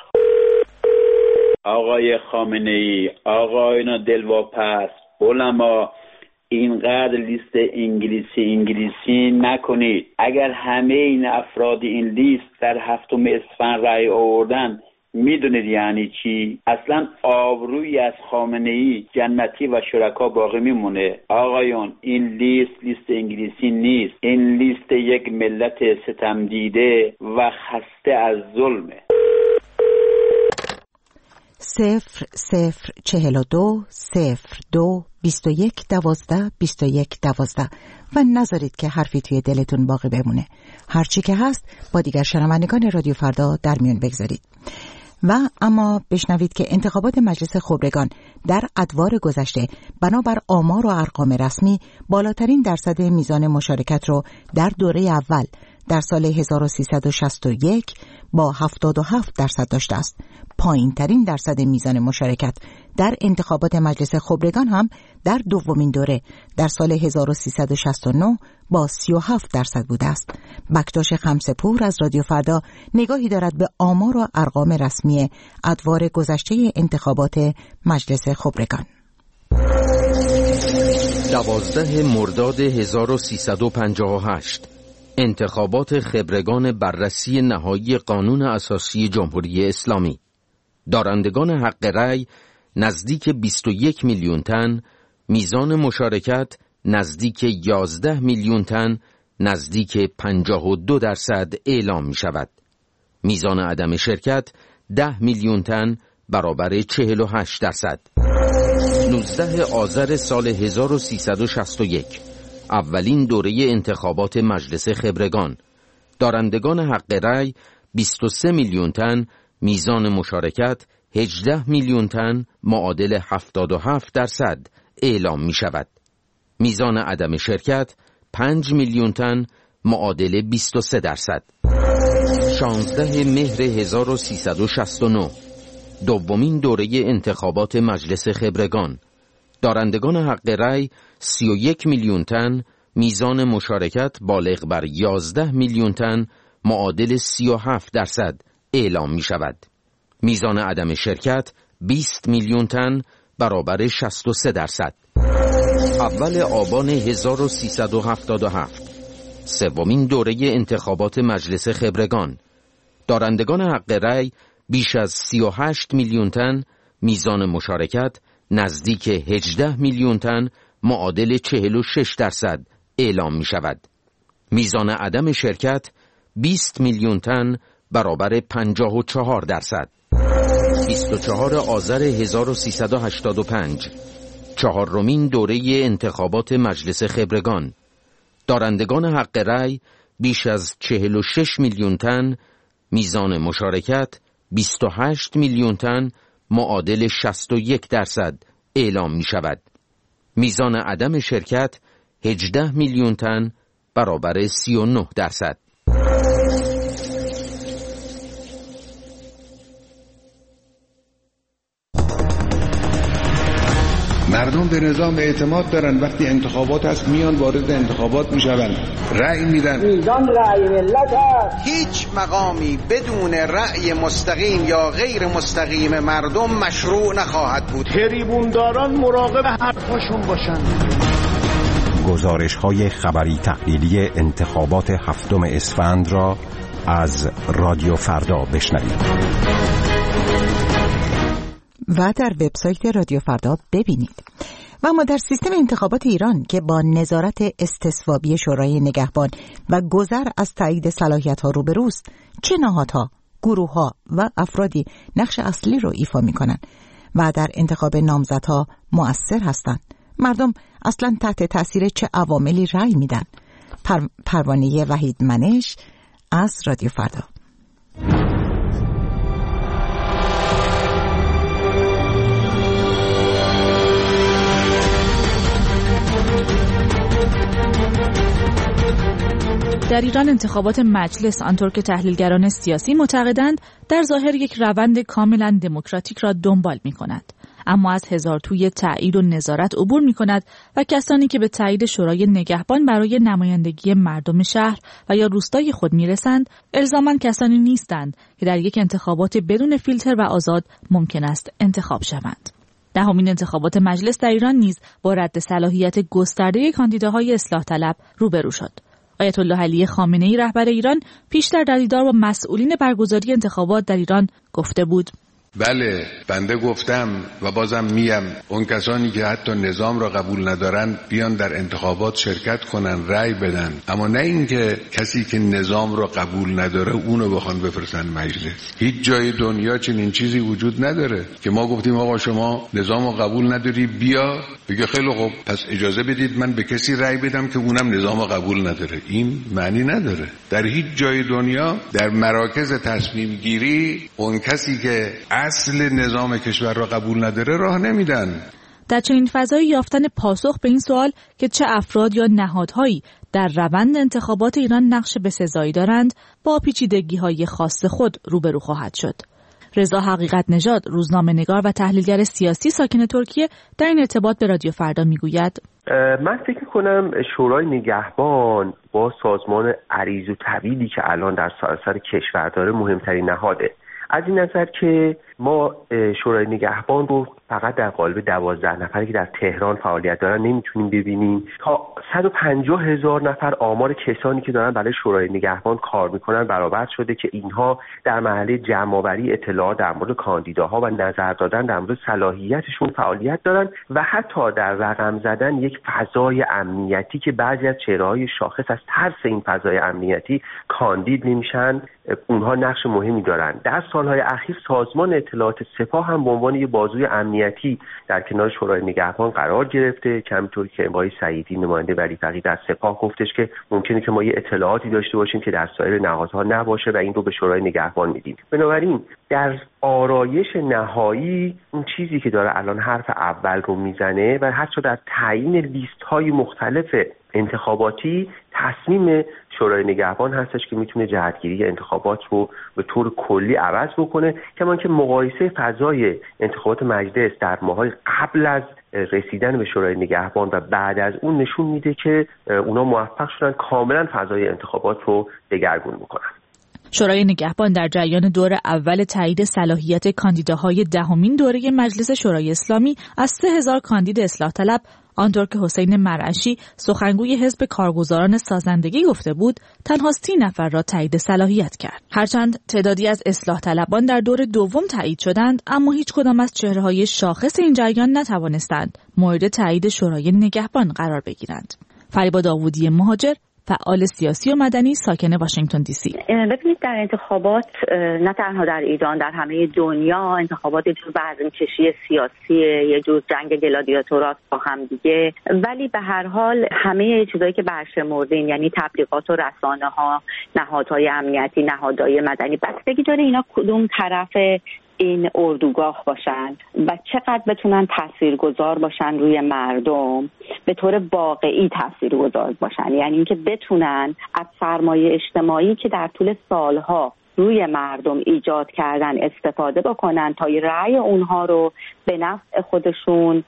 آقای خامنه‌ای، آقایان دلواپس، علما، اینقدر لیست انگلیسی نکنید. اگر همه این افراد این لیست در 7 اسفند رأی آوردن، میدونید یعنی چی؟ اصلا آبرویی از خامنه‌ای، جنتی و شرکا باقی میمونه. آقایان، این لیست انگلیسی نیست، این لیست یک ملت ستم دیده و خسته از ظلمه. 0042 02 21 12 21 12 و نذارید که حرفی توی دلتون باقی بمونه. هرچی که هست با دیگر شنوندگان رادیو فردا در میون بگذارید. و اما بشنوید که انتخابات مجلس خبرگان در ادوار گذشته بنابر آمار و ارقام رسمی بالاترین درصد میزان مشارکت رو در دوره اول در سال 1361 با 77% داشته است. پایین ترین درصد میزان مشارکت در انتخابات مجلس خبرگان هم در دومین دوره در سال 1369 با 37% بوده است. بکتاش خمسپور از رادیو فردا نگاهی دارد به آمار و ارقام رسمی ادوار گذشته انتخابات مجلس خبرگان. 12 مرداد 1358 انتخابات خبرگان بررسی نهایی قانون اساسی جمهوری اسلامی. دارندگان حق رأی نزدیک 21 میلیون تن، میزان مشارکت نزدیک 11 میلیون تن، نزدیک 52% اعلام می شود. میزان عدم شرکت 10 میلیون تن برابر 48%. 19 آذر سال 1361 اولین دوره انتخابات مجلس خبرگان. دارندگان حق رأی 23 میلیون تن، میزان مشارکت 18 میلیون تن معادل 77% اعلام می شود. میزان عدم شرکت 5 میلیون تن معادل 23%. 16 مهر 1369 دومین دوره انتخابات مجلس خبرگان. دارندگان حق رأی 31 میلیون تن، میزان مشارکت بالغ بر 11 میلیون تن معادل 37% اعلام می شود. میزان عدم شرکت 20 میلیون تن برابر 63%. اول آبان 1377 سومین دوره انتخابات مجلس خبرگان. دارندگان حق رأی بیش از 38 میلیون تن، میزان مشارکت نزدیک 18 میلیون تن معادل 46% اعلام می شود. میزان عدم شرکت 20 میلیون تن برابر 54%. 24 آذر 1385 چهارمین دوره انتخابات مجلس خبرگان. دارندگان حق رأی بیش از 46 میلیون تن، میزان مشارکت 28 میلیون تن معادل 61% اعلام می شود. میزان عدم شرکت 18 میلیون تن برابر 39%. مردم به نظام اعتماد دارن، وقتی انتخابات هست میان وارد انتخابات میشون، رأی میدن. میدان رأی ملت هست. هیچ مقامی بدون رأی مستقیم یا غیر مستقیم مردم مشروع نخواهد بود. تریبونداران مراقب حرفاشون باشن. گزارش‌های خبری تحلیلی انتخابات 7 اسفند را از رادیو فردا بشنوید. و در وبسایت رادیو فردا ببینید. و اما در سیستم انتخابات ایران که با نظارت استصوابی شورای نگهبان و گذر از تایید صلاحیت‌ها روبروست، چه نهادها، گروه‌ها و افرادی نقش اصلی رو ایفا می‌کنند و در انتخاب نامزدها مؤثر هستند؟ مردم اصلا تحت تأثیر چه عواملی رأی میدن؟ پروانه وحید منش از رادیو فردا. در ایران انتخابات مجلس آنطور که تحلیلگران سیاسی معتقدند در ظاهر یک روند کاملا دموکراتیک را دنبال می کند، اما از هزار توی تایید و نظارت عبور می کند و کسانی که به تایید شورای نگهبان برای نمایندگی مردم شهر و یا روستای خود می رسند الزاماً کسانی نیستند که در یک انتخابات بدون فیلتر و آزاد ممکن است انتخاب شوند. دهمین انتخابات مجلس در ایران نیز با رد صلاحیت گسترده کاندیداهای اصلاح طلب روبرو شد. آیت الله علی خامنه‌ای رهبر ایران پیشتر در دیدار با مسئولین برگزاری انتخابات در ایران گفته بود: بله، بنده گفتم و بازم میم، اون کسانی که حتی نظام را قبول ندارن بیان در انتخابات شرکت کنن، رأی بدن، اما نه اینکه کسی که نظام را قبول نداره اونو بخوان بفرستن مجلس. هیچ جای دنیا چنین چیزی وجود نداره که ما گفتیم آقا شما نظام را قبول نداری، بیا، بگه خیلی خوب پس اجازه بدید من به کسی رأی بدم که اونم نظام را قبول نداره. این معنی نداره. در هیچ جای دنیا در مراکز تصمیم گیری اون کسی که اصل نظام کشور را قبول نداره راه نمیدن. در چنین فضایی یافتن پاسخ به این سوال که چه افراد یا نهادهایی در روند انتخابات ایران نقش بسزایی دارند با پیچیدگی‌های خاص خود روبرو خواهد شد. رضا حقیقت نژاد، روزنامه‌نگار و تحلیلگر سیاسی ساکن ترکیه، در این ارتباط به رادیو فردا میگوید: من فکر کنم شورای نگهبان با سازمان عریض و طویلی که الان در سراسر کشور داره مهمترین نهاده. از این نظر که ما شورای نگهبان رو فقط در قالب 12 نفری که در تهران فعالیت دارن نمیتونیم ببینیم. تا 150,000 نفر آمار کسانی که دارن برای شورای نگهبان کار میکنن برآورد شده که اینها در مرحله جمع‌آوری اطلاعات در مورد کاندیداها و نظر دادن در مورد صلاحیتشون فعالیت دارن و حتی در رقم زدن یک فضای امنیتی که بعضی از چهره‌های شاخص از ترس این فضای امنیتی کاندید نمیشن، اونها نقش مهمی دارن. در سالهای اخیر سازمان اطلاعات سپاه هم به عنوان یک بازوی امنیتی در کنار شورای نگهبان قرار گرفته که همونطور که آقای سعیدی نماینده ولی فقید از سپاه گفتش که ممکنه که ما یه اطلاعاتی داشته باشیم که در سایر نهادها نباشه و این رو به شورای نگهبان میدیم. بنابراین در آرایش نهایی اون چیزی که داره الان حرف اول رو میزنه و حتی در تعیین لیست‌های مختلف انتخاباتی تصمیم شورای نگهبان هستش که میتونه جهتگیری انتخابات رو به طور کلی عوض بکنه. کمان که مقایسه فضای انتخابات مجلس در ماهای قبل از رسیدن به شورای نگهبان و بعد از اون نشون میده که اونا موفق شدن کاملا فضای انتخابات رو دگرگون بکنن. شورای نگهبان در جریان دور اول تایید صلاحیت کاندیداهای دهمین دوره مجلس شورای اسلامی از 3000 کاندید اصلاح طلب، آنطور که حسین مرعشی سخنگوی حزب کارگزاران سازندگی گفته بود، تنها 30 نفر را تایید صلاحیت کرد. هرچند تعدادی از اصلاح طلبان در دور دوم تایید شدند، اما هیچ کدام از چهره‌های شاخص این جریان نتوانستند مورد تایید شورای نگهبان قرار بگیرند. فریبا داوودی مهاجر، فعال سیاسی و مدنی ساکن واشنگتن دی سی: ببینید در انتخابات نه تنها در ایران، در همه دنیا انتخابات یه جور وزن‌کشی سیاسیه، یه جور جنگ گلادیاتورات با هم دیگه، ولی به هر حال همه چیزایی که برشمردین، یعنی تبلیغات و رسانه‌ها، نهادهای امنیتی، نهادهای مدنی، بستگی داره اینا کدوم طرف این اردوگاه باشن و چقدر بتونن تاثیرگذار باشن روی مردم، به طور واقعی تاثیرگذار باشن، یعنی اینکه بتونن از سرمایه اجتماعی که در طول سالها روی مردم ایجاد کردن استفاده بکنن تا رأی اونها رو به نفع خودشون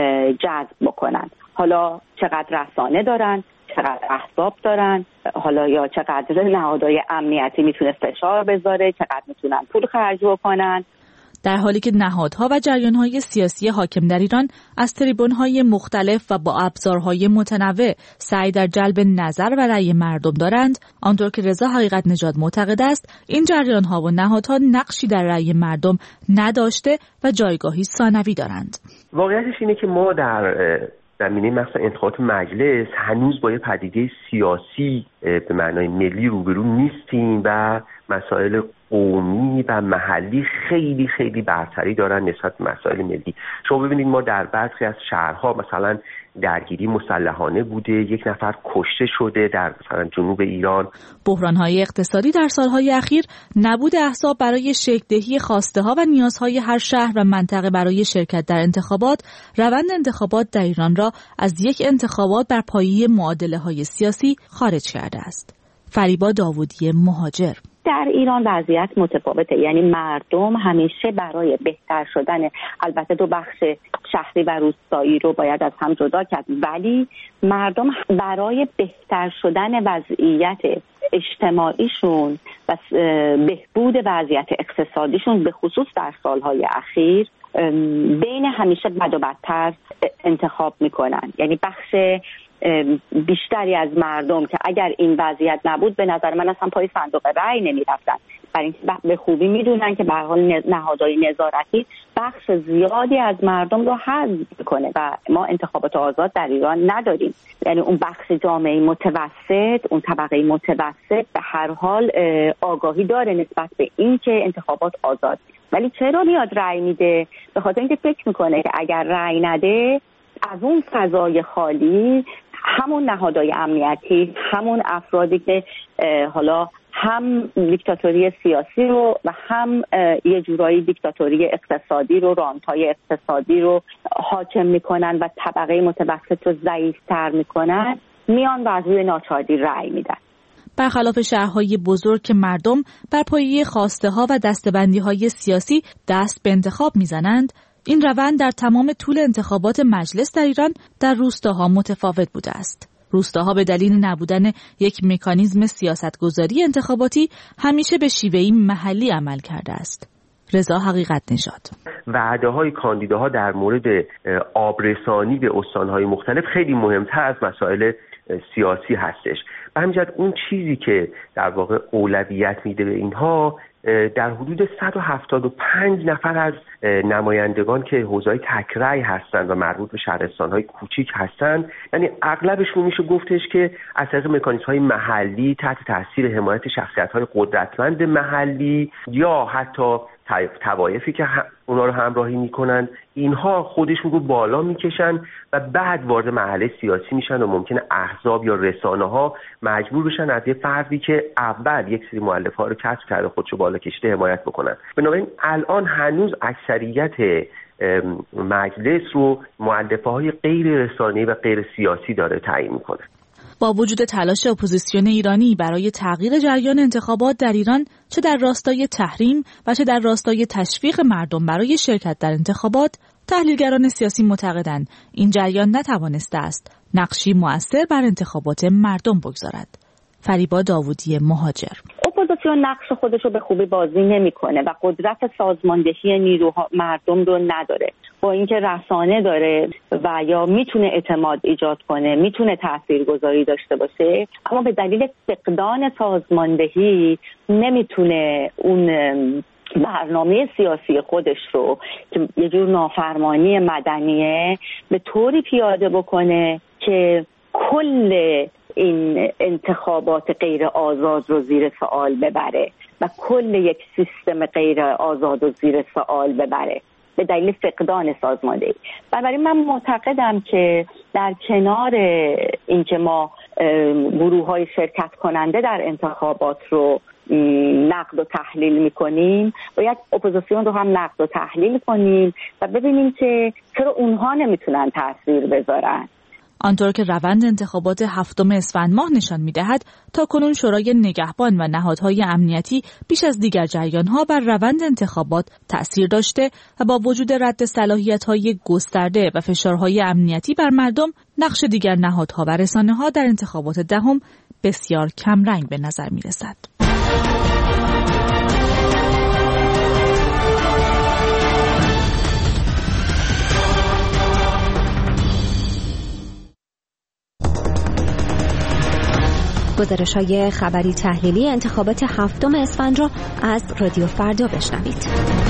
جذب بکنن. حالا چقدر رسانه دارن، چقدر احزاب دارن، حالا یا چقدر نهادهای امنیتی میتونه فشار بذاره، چقدر میتونن پول خرج بکنن. در حالی که نهادها و جریانهای سیاسی حاکم در ایران از تریبونهای مختلف و با ابزارهای متنوع سعی در جلب نظر و رأی مردم دارند، آنطور که رضا حقیقت نژاد معتقد است این جریانها و نهادها نقشی در رأی مردم نداشته و جایگاهی ثانوی دارند. واقعیتش اینه که ما در زمینه مثلا انتخابات مجلس هنوز با یه پدیده سیاسی به معنای ملی روبرو نیستیم و مسائل قومی و محلی خیلی خیلی برتری دارن نسبت به مسائل ملی. شما ببینید ما در برخی از شهرها مثلا درگیری مسلحانه بوده، یک نفر کشته شده در مثلا جنوب ایران. بحران‌های اقتصادی در سالهای اخیر، نبود احزاب برای شکل‌دهی خواسته‌ها و نیازهای هر شهر و منطقه برای شرکت در انتخابات، روند انتخابات در ایران را از یک انتخابات بر پایه معادله‌های سیاسی خارج کرده است. فریبا داوودی، مهاجر. در ایران وضعیت متفاوته، یعنی مردم همیشه برای بهتر شدن، البته دو بخش شهری و روستایی رو باید از هم جدا کرد، ولی مردم برای بهتر شدن وضعیت اجتماعیشون و بهبود وضعیت اقتصادیشون به خصوص در سالهای اخیر بین همیشه بد و بدتر انتخاب میکنن. یعنی بخش بیشتری از مردم که اگر این وضعیت نبود به نظر من اصلا پای صندوق رأی نمی‌رفتن، برای اینکه به خوبی میدونن که به هر حال نهادهای نظارتی بخش زیادی از مردم رو حذف میکنه و ما انتخابات آزاد در ایران نداریم. یعنی اون بخش جامعه متوسط، اون طبقه متوسط به هر حال آگاهی داره نسبت به این که انتخابات آزاد، ولی چرا میاد رأی میده؟ به خاطر اینکه فکر میکنه که اگر رأی نده از اون فضای خالی همون نهادهای امنیتی، همون افرادی که حالا هم دیکتاتوری سیاسی رو و هم یه جورایی دیکتاتوری اقتصادی رو، رانت‌های اقتصادی رو حاکم میکنن و طبقه متوسط رو ضعیف‌تر میکنن، میان و از روی ناچاری رأی میدن. برخلاف شهرهای بزرگ که مردم بر پایه خواسته‌ها و دسته‌بندی‌های سیاسی دست به انتخاب میزنند، این روند در تمام طول انتخابات مجلس در ایران در روستاها متفاوت بوده است. روستاها به دلیل نبودن یک مکانیزم سیاستگذاری انتخاباتی همیشه به شیوهی محلی عمل کرده است. رضا حقیقت نژاد. وعده‌های کاندیداها در مورد آبرسانی به استان‌های مختلف خیلی مهمتر از مسائل سیاسی هستش. به همین جهت اون چیزی که در واقع اولویت میده به اینها در حدود 175 نفر از نمایندگان که حوزه‌های تک رأی هستند و مربوط به شهرستان‌های کوچیک هستند، یعنی اغلبشون میشه گفتش که از طریق مکانیزم‌های محلی تحت تاثیر حمایت شخصیت‌های قدرتمند محلی یا حتی توایفی که اونا رو همراهی میکنن، اینها خودشون رو بالا میکشن و بعد وارد مرحله سیاسی میشن و ممکنه احزاب یا رسانه‌ها مجبور بشن از یه فردی که اول یک سری مؤلفه‌ها رو کسب کرده خودشو بالا کشیده حمایت بکنن. بنابراین الان هنوز اکثریت مجلس رو مؤلفه‌های غیر رسانه‌ای و غیر سیاسی داره تعیین میکنه. با وجود تلاش اپوزیسیون ایرانی برای تغییر جریان انتخابات در ایران، چه در راستای تحریم و چه در راستای تشویق مردم برای شرکت در انتخابات، تحلیلگران سیاسی معتقدند این جریان نتوانسته است نقشی مؤثر بر انتخابات مردم بگذارد. فریبا داوودی، مهاجر. اپوزیسیون نقش خودش رو به خوبی بازی نمیکنه و قدرت سازماندهی نیروها مردم رو نداره. با اینکه رسانه داره و یا میتونه اعتماد ایجاد کنه، میتونه تاثیرگذاری داشته باشه، اما به دلیل فقدان سازماندهی نمیتونه اون برنامه سیاسی خودش رو که یه جور نافرمانی مدنیه به طوری پیاده بکنه که کل این انتخابات غیر آزاد رو زیر سوال ببره و کل یک سیستم غیر آزاد رو زیر سوال ببره به دلیل فقدان سازماندهی. بنابراین من معتقدم که در کنار اینکه ما گروه‌های شرکت کننده در انتخابات رو نقد و تحلیل میکنیم، باید اپوزیسیون رو هم نقد و تحلیل کنیم و ببینیم که چرا اونها نمیتونن تاثیر بذارن. آنطور که روند انتخابات 7 اسفند ماه نشان می‌دهد، تاکنون شورای نگهبان و نهادهای امنیتی بیش از دیگر جریان‌ها بر روند انتخابات تأثیر داشته و با وجود رد صلاحیت‌های گسترده و فشارهای امنیتی بر مردم، نقش دیگر نهادها و رسانه‌ها در انتخابات 10 بسیار کمرنگ به نظر می‌رسد. گزارش‌های خبری تحلیلی انتخابات 7 اسفند را از رادیو فردا بشنوید.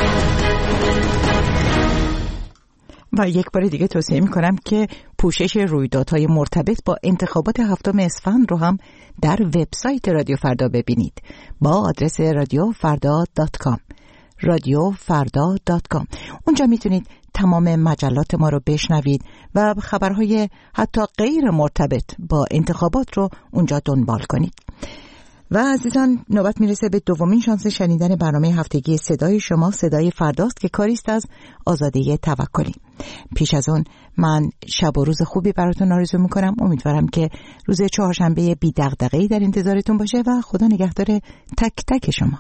و یک بار دیگه توصیه می‌کنم که پوشش رویدادهای مرتبط با انتخابات 7 اسفند رو هم در وبسایت رادیو فردا ببینید با آدرس radiofarda.com radiofarda.com. اونجا میتونید تمام مجلات ما رو بشنوید و خبرهای حتی غیر مرتبط با انتخابات رو اونجا دنبال کنید. و عزیزان، نوبت میرسه به دومین شانس شنیدن برنامه هفتگی صدای شما، صدای فرداست که کاریست از آزاده توکلی. پیش از اون من شب و روز خوبی براتون آرزو میکنم. امیدوارم که روز چهارشنبه بی دغدغه‌ای در انتظارتون باشه و خدا نگهدار تک تک شما.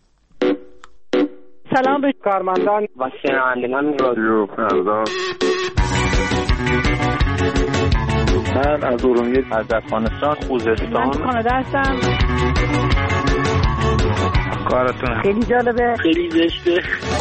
سلام به کارمندان و شنوندگان رادیو فردا. من از ارومیه، از افغانستان، خوزستان. من کانادا هستم. کارتون خیلی جالبه، خیلی زشته.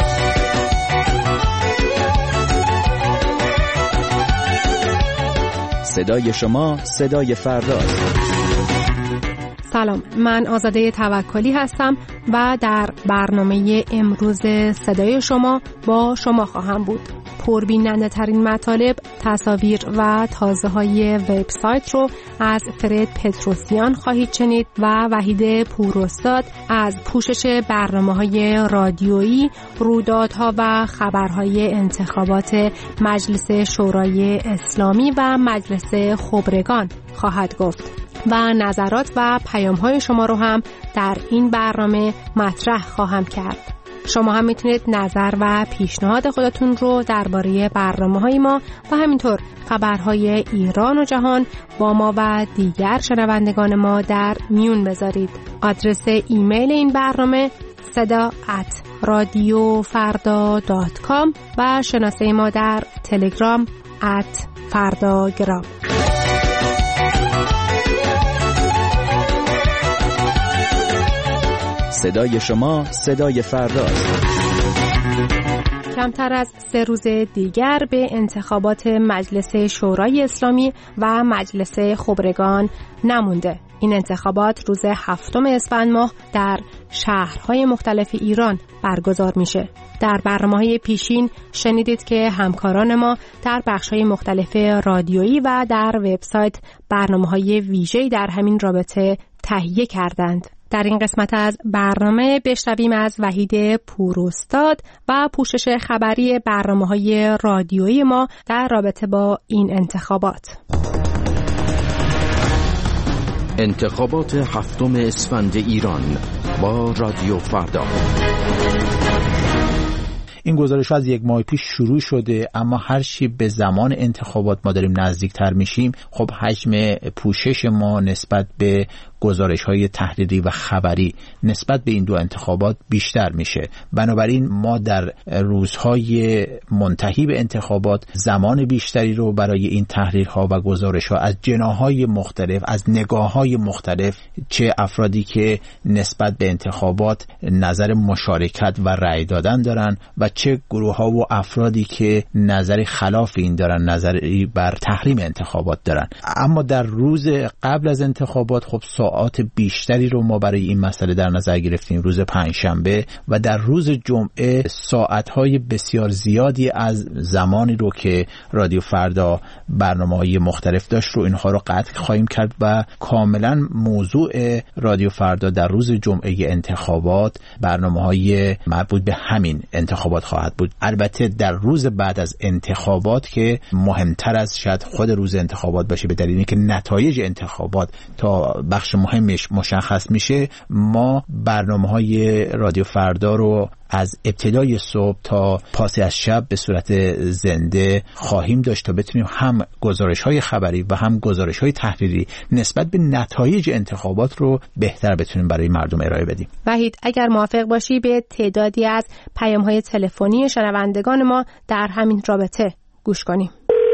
صدای شما، صدای فرداست. سلام، من آزاده توکلی هستم و در برنامه امروز صدای شما با شما خواهم بود. پربیننده ترین مطالب، تصاویر و تازه های وبسایت رو از فرد پتروسیان خواهید شنید و وحید پوراستاد از پوشش برنامه‌های رادیویی، رویدادها و خبرهای انتخابات مجلس شورای اسلامی و مجلس خبرگان خواهد گفت و نظرات و پیام‌های شما رو هم در این برنامه مطرح خواهم کرد. شما هم میتونید نظر و پیشنهاد خودتون رو درباره برنامه‌های ما و همینطور خبرهای ایران و جهان با ما و دیگر شنوندگان ما در میون بذارید. آدرس ایمیل این برنامه sada@radiofarda.com و شناسه ما در تلگرام @fardagram. صدای شما، صدای فرداست. کمتر از 3 روز دیگر به انتخابات مجلس شورای اسلامی و مجلس خبرگان نمونده. این انتخابات روز 7 اسفند ماه در شهرهای مختلف ایران برگزار میشه. در برنامه‌های پیشین شنیدید که همکاران ما در بخش‌های مختلف رادیویی و در وبسایت برنامه‌های ویژه‌ای در همین رابطه تهیه کردند. در این قسمت از برنامه بشنویم از وحید پوراستاد و پوشش خبری برنامه‌های رادیویی ما در رابطه با این انتخابات. انتخابات 7 اسفند ایران با رادیو فردا. این گزارش از 1 ماه پیش شروع شده، اما هر چی به زمان انتخابات ما داریم نزدیکتر میشیم، خب حجم پوشش ما نسبت به گزارش‌های تحریری و خبری نسبت به این دو انتخابات بیشتر میشه. بنابراین ما در روزهای منتهی به انتخابات زمان بیشتری رو برای این تحریرها و گزارش‌ها از جناح‌های مختلف، از نگاه‌های مختلف، چه افرادی که نسبت به انتخابات نظر مشارکت و رأی دادن دارن و چه گروه‌ها و افرادی که نظری خلاف این دارن، نظری بر تحریم انتخابات دارن. اما در روز قبل از انتخابات خب ساعات بیشتری رو ما برای این مسئله در نظر گرفتیم، روز پنجشنبه، و در روز جمعه ساعت‌های بسیار زیادی از زمانی رو که رادیو فردا برنامه‌های مختلف داشت رو اینها رو قطع خواهیم کرد و کاملا موضوع رادیو فردا در روز جمعه انتخابات برنامه‌های مربوط به همین انتخابات خواهد بود. البته در روز بعد از انتخابات که مهمتر از شاید خود روز انتخابات باشه، به دلیل اینکه نتایج انتخابات تا بخش مهمش مشخص میشه، ما برنامه‌های رادیو فردا رو از ابتدای صبح تا پاس از شب به صورت زنده خواهیم داشت تا بتونیم هم گزارش‌های خبری و هم گزارش‌های تحریری نسبت به نتایج انتخابات رو بهتر بتونیم برای مردم ارائه بدیم. وحید، اگر موافق باشی به تعدادی از پیام‌های تلفنی شنوندگان ما در همین رابطه گوش کنیم.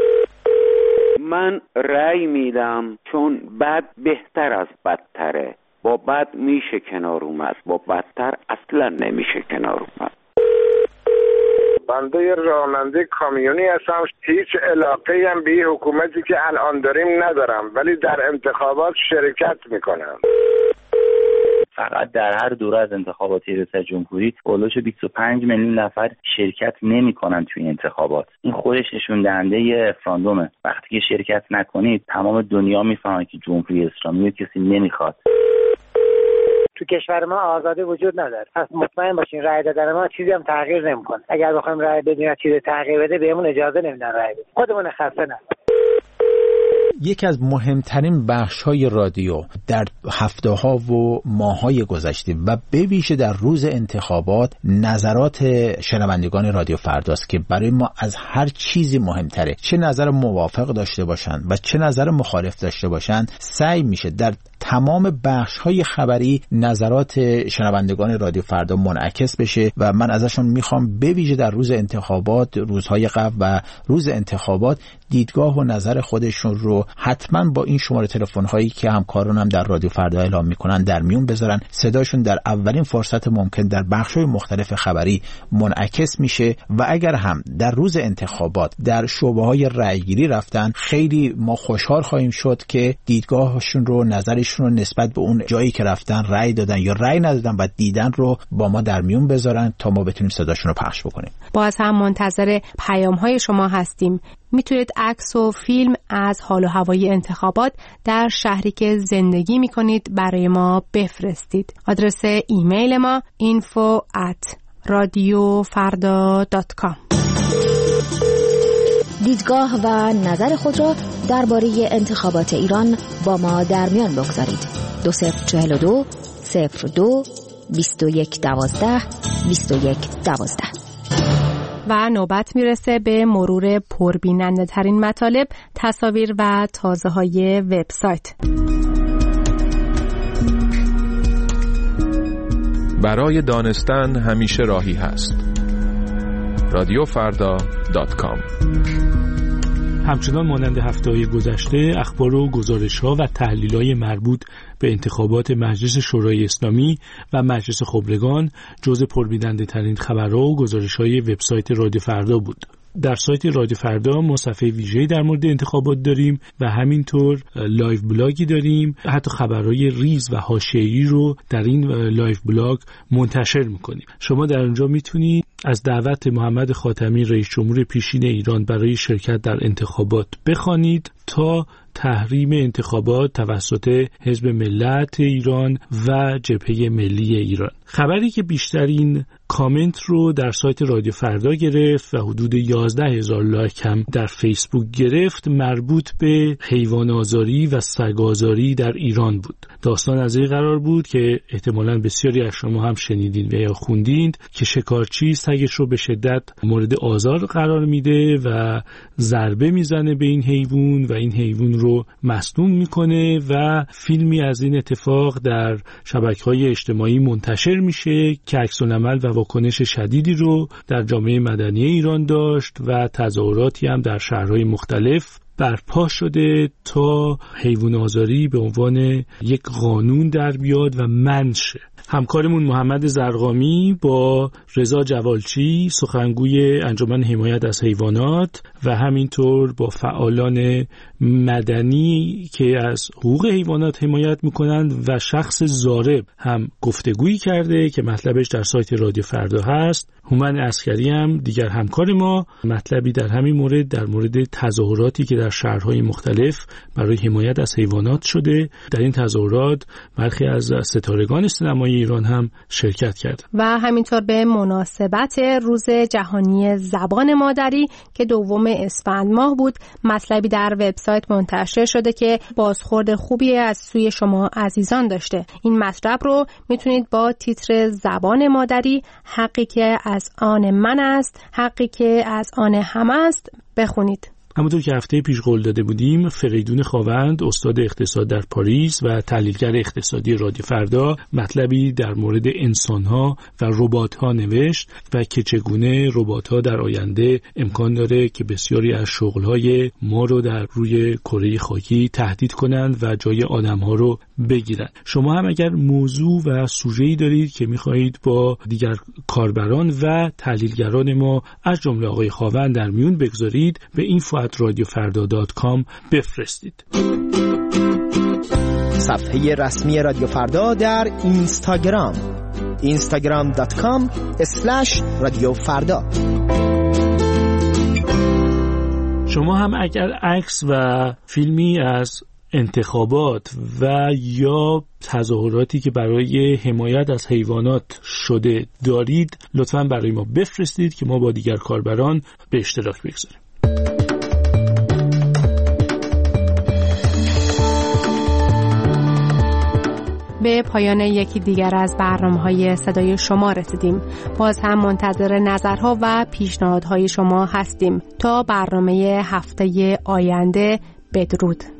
من رأی میدم چون بد بهتر از بدتره. با بد میشه کنار اومد، با بدتر اصلا نمیشه کنار اومد. بنده یه راننده کامیونی هستم، هیچ علاقه‌ای هم به حکومتی که الان داریم ندارم، ولی در انتخابات شرکت میکنم. فقط در هر دوره از انتخابات ریاست جمهوری اولش 25 میلیون نفر شرکت نمی‌کنن توی انتخابات. این خودش نشون دهنده رفراندومه. وقتی که شرکت نکنید تمام دنیا میفهمن که جمهوری اسلامی رو کسی نمیخواد. تو کشور ما آزادی وجود نداره. پس مطمئن باشین رأی دادن ما چیزی هم تغییر نمی‌کنه. اگر بخوایم رأی بدیم چیزی تغییر بده بهمون اجازه نمیدن رأی بدیم. خودمون خسته نکنیم. یکی از مهمترین بخش‌های رادیو در هفته‌ها و ماه‌های گذشته و به ویژه در روز انتخابات نظرات شنوندگان رادیو فرداست که برای ما از هر چیزی مهمتره. چه نظر موافق داشته باشن و چه نظر مخالف داشته باشن، سعی میشه در تمام بخش‌های خبری نظرات شنوندگان رادیو فردا منعکس بشه و من ازشون میخوام به ویژه در روز انتخابات، روزهای قبل و روز انتخابات دیدگاه و نظر خودشون رو حتما با این شماره تلفن‌هایی که همکارانم در رادیو فردا اعلام میکنن در میون بذارن. صداشون در اولین فرصت ممکن در بخش‌های مختلف خبری منعکس میشه و اگر هم در روز انتخابات در شعبه‌های رأیگیری رفتن، خیلی ما خوشحال خواهیم شد که دیدگاهشون رو، نظرشون رو نسبت به اون جایی که رفتن رأی دادن یا رأی ندادن و دیدن رو با ما در میون بذارن تا ما بتونیم صداشون رو پخش بکنیم. باز هم منتظر پیام‌های شما هستیم. میتونید عکس و فیلم از حال و هوای انتخابات در شهری که زندگی میکنید برای ما بفرستید. آدرس ایمیل ما info@radiofarda.com. دیدگاه و نظر خود را درباره انتخابات ایران با ما در میان بگذارید. 2042 02 21 12 21 12. و نوبت میرسه به مرور پربیننده ترین مطالب، تصاویر و تازه های وبسایت. برای دانستن همیشه راهی هست. radiofarda.com. همچنان مانند هفته‌های گذشته اخبار و گزارش‌ها و تحلیل‌های مربوط به انتخابات مجلس شورای اسلامی و مجلس خبرگان جزء پربیننده‌ترین خبرها و گزارش‌های وبسایت رادیو فردا بود. در سایت رادیو فردا ما صفحه ویژه‌ای در مورد انتخابات داریم و همینطور لایو بلاگی داریم. حتی خبرهای ریز و حاشیه‌ای رو در این لایو بلاگ منتشر می‌کنیم. شما در اونجا میتونید از دعوت محمد خاتمی رئیس جمهور پیشین ایران برای شرکت در انتخابات بخوانید تا تحریم انتخابات توسط حزب ملت ایران و جبهه ملی ایران. خبری که بیشترین کامنت رو در سایت رادیو فردا گرفت و حدود 11,000 لایک هم در فیسبوک گرفت مربوط به حیوان آزاری و سگ آزاری در ایران بود. داستان از این قرار بود که احتمالاً بسیاری از شما هم شنیدین و یا خوندین که شکارچی سگش رو به شدت مورد آزار قرار میده و ضربه میزنه به این حیوان و این حیوان رو مسموم میکنه و فیلمی از این اتفاق در شبکه‌های اجتماعی منتشر میشه که عکس‌العمل و واکنش شدیدی رو در جامعه مدنی ایران داشت و تظاهراتی هم در شهرهای مختلف برپا شده تا حیوان آزاری به عنوان یک قانون در بیاد و منع شه. همکارمون محمد زرقامی با رضا جوالچی سخنگوی انجمن حمایت از حیوانات و همینطور با فعالان مدنی که از حقوق حیوانات حمایت میکنند و شخص ضارب هم گفتگویی کرده که مطلبش در سایت رادیو فردا هست. هومن عسکری هم دیگر همکار ما مطلبی در همین مورد در مورد تظاهراتی که در شهرهای مختلف برای حمایت از حیوانات شده. در این تظاهرات برخی از ستارگان سینمایی ایران هم شرکت کرد. و همینطور به مناسبت روز جهانی زبان مادری که 2 اسفند ماه بود مطلبی در وبسایت منتشر شده که بازخورد خوبی از سوی شما عزیزان داشته. این مطلب رو میتونید با تیتر زبان مادری حقی که از آن من است، حقی که از آن همه است بخونید. همونطور که هفته پیش قول داده بودیم، فریدون خاوند استاد اقتصاد در پاریس و تحلیلگر اقتصادی رادیو فردا مطلبی در مورد انسان‌ها و ربات‌ها نوشت و که چگونه ربات‌ها در آینده امکان داره که بسیاری از شغل‌های ما رو در روی کره خاکی تهدید کنند و جای آدم‌ها رو بگیرن. شما هم اگر موضوع و سوژه‌ای دارید که می‌خواهید با دیگر کاربران و تحلیلگران ما از جمله آقای خاوند در میون بگذارید، به info@radiofarda.com بفرستید. صفحه رسمی رادیو فردا در اینستاگرام instagram.com/رادیوفردا. شما هم اگر عکس و فیلمی از انتخابات و یا تظاهراتی که برای حمایت از حیوانات شده دارید، لطفاً برای ما بفرستید که ما با دیگر کاربران به اشتراک بگذاریم. به پایان یکی دیگر از برنامه‌های صدای شما رسیدیم. باز هم منتظر نظرها و پیشنهادهای شما هستیم. تا برنامه هفته آینده، بدرود.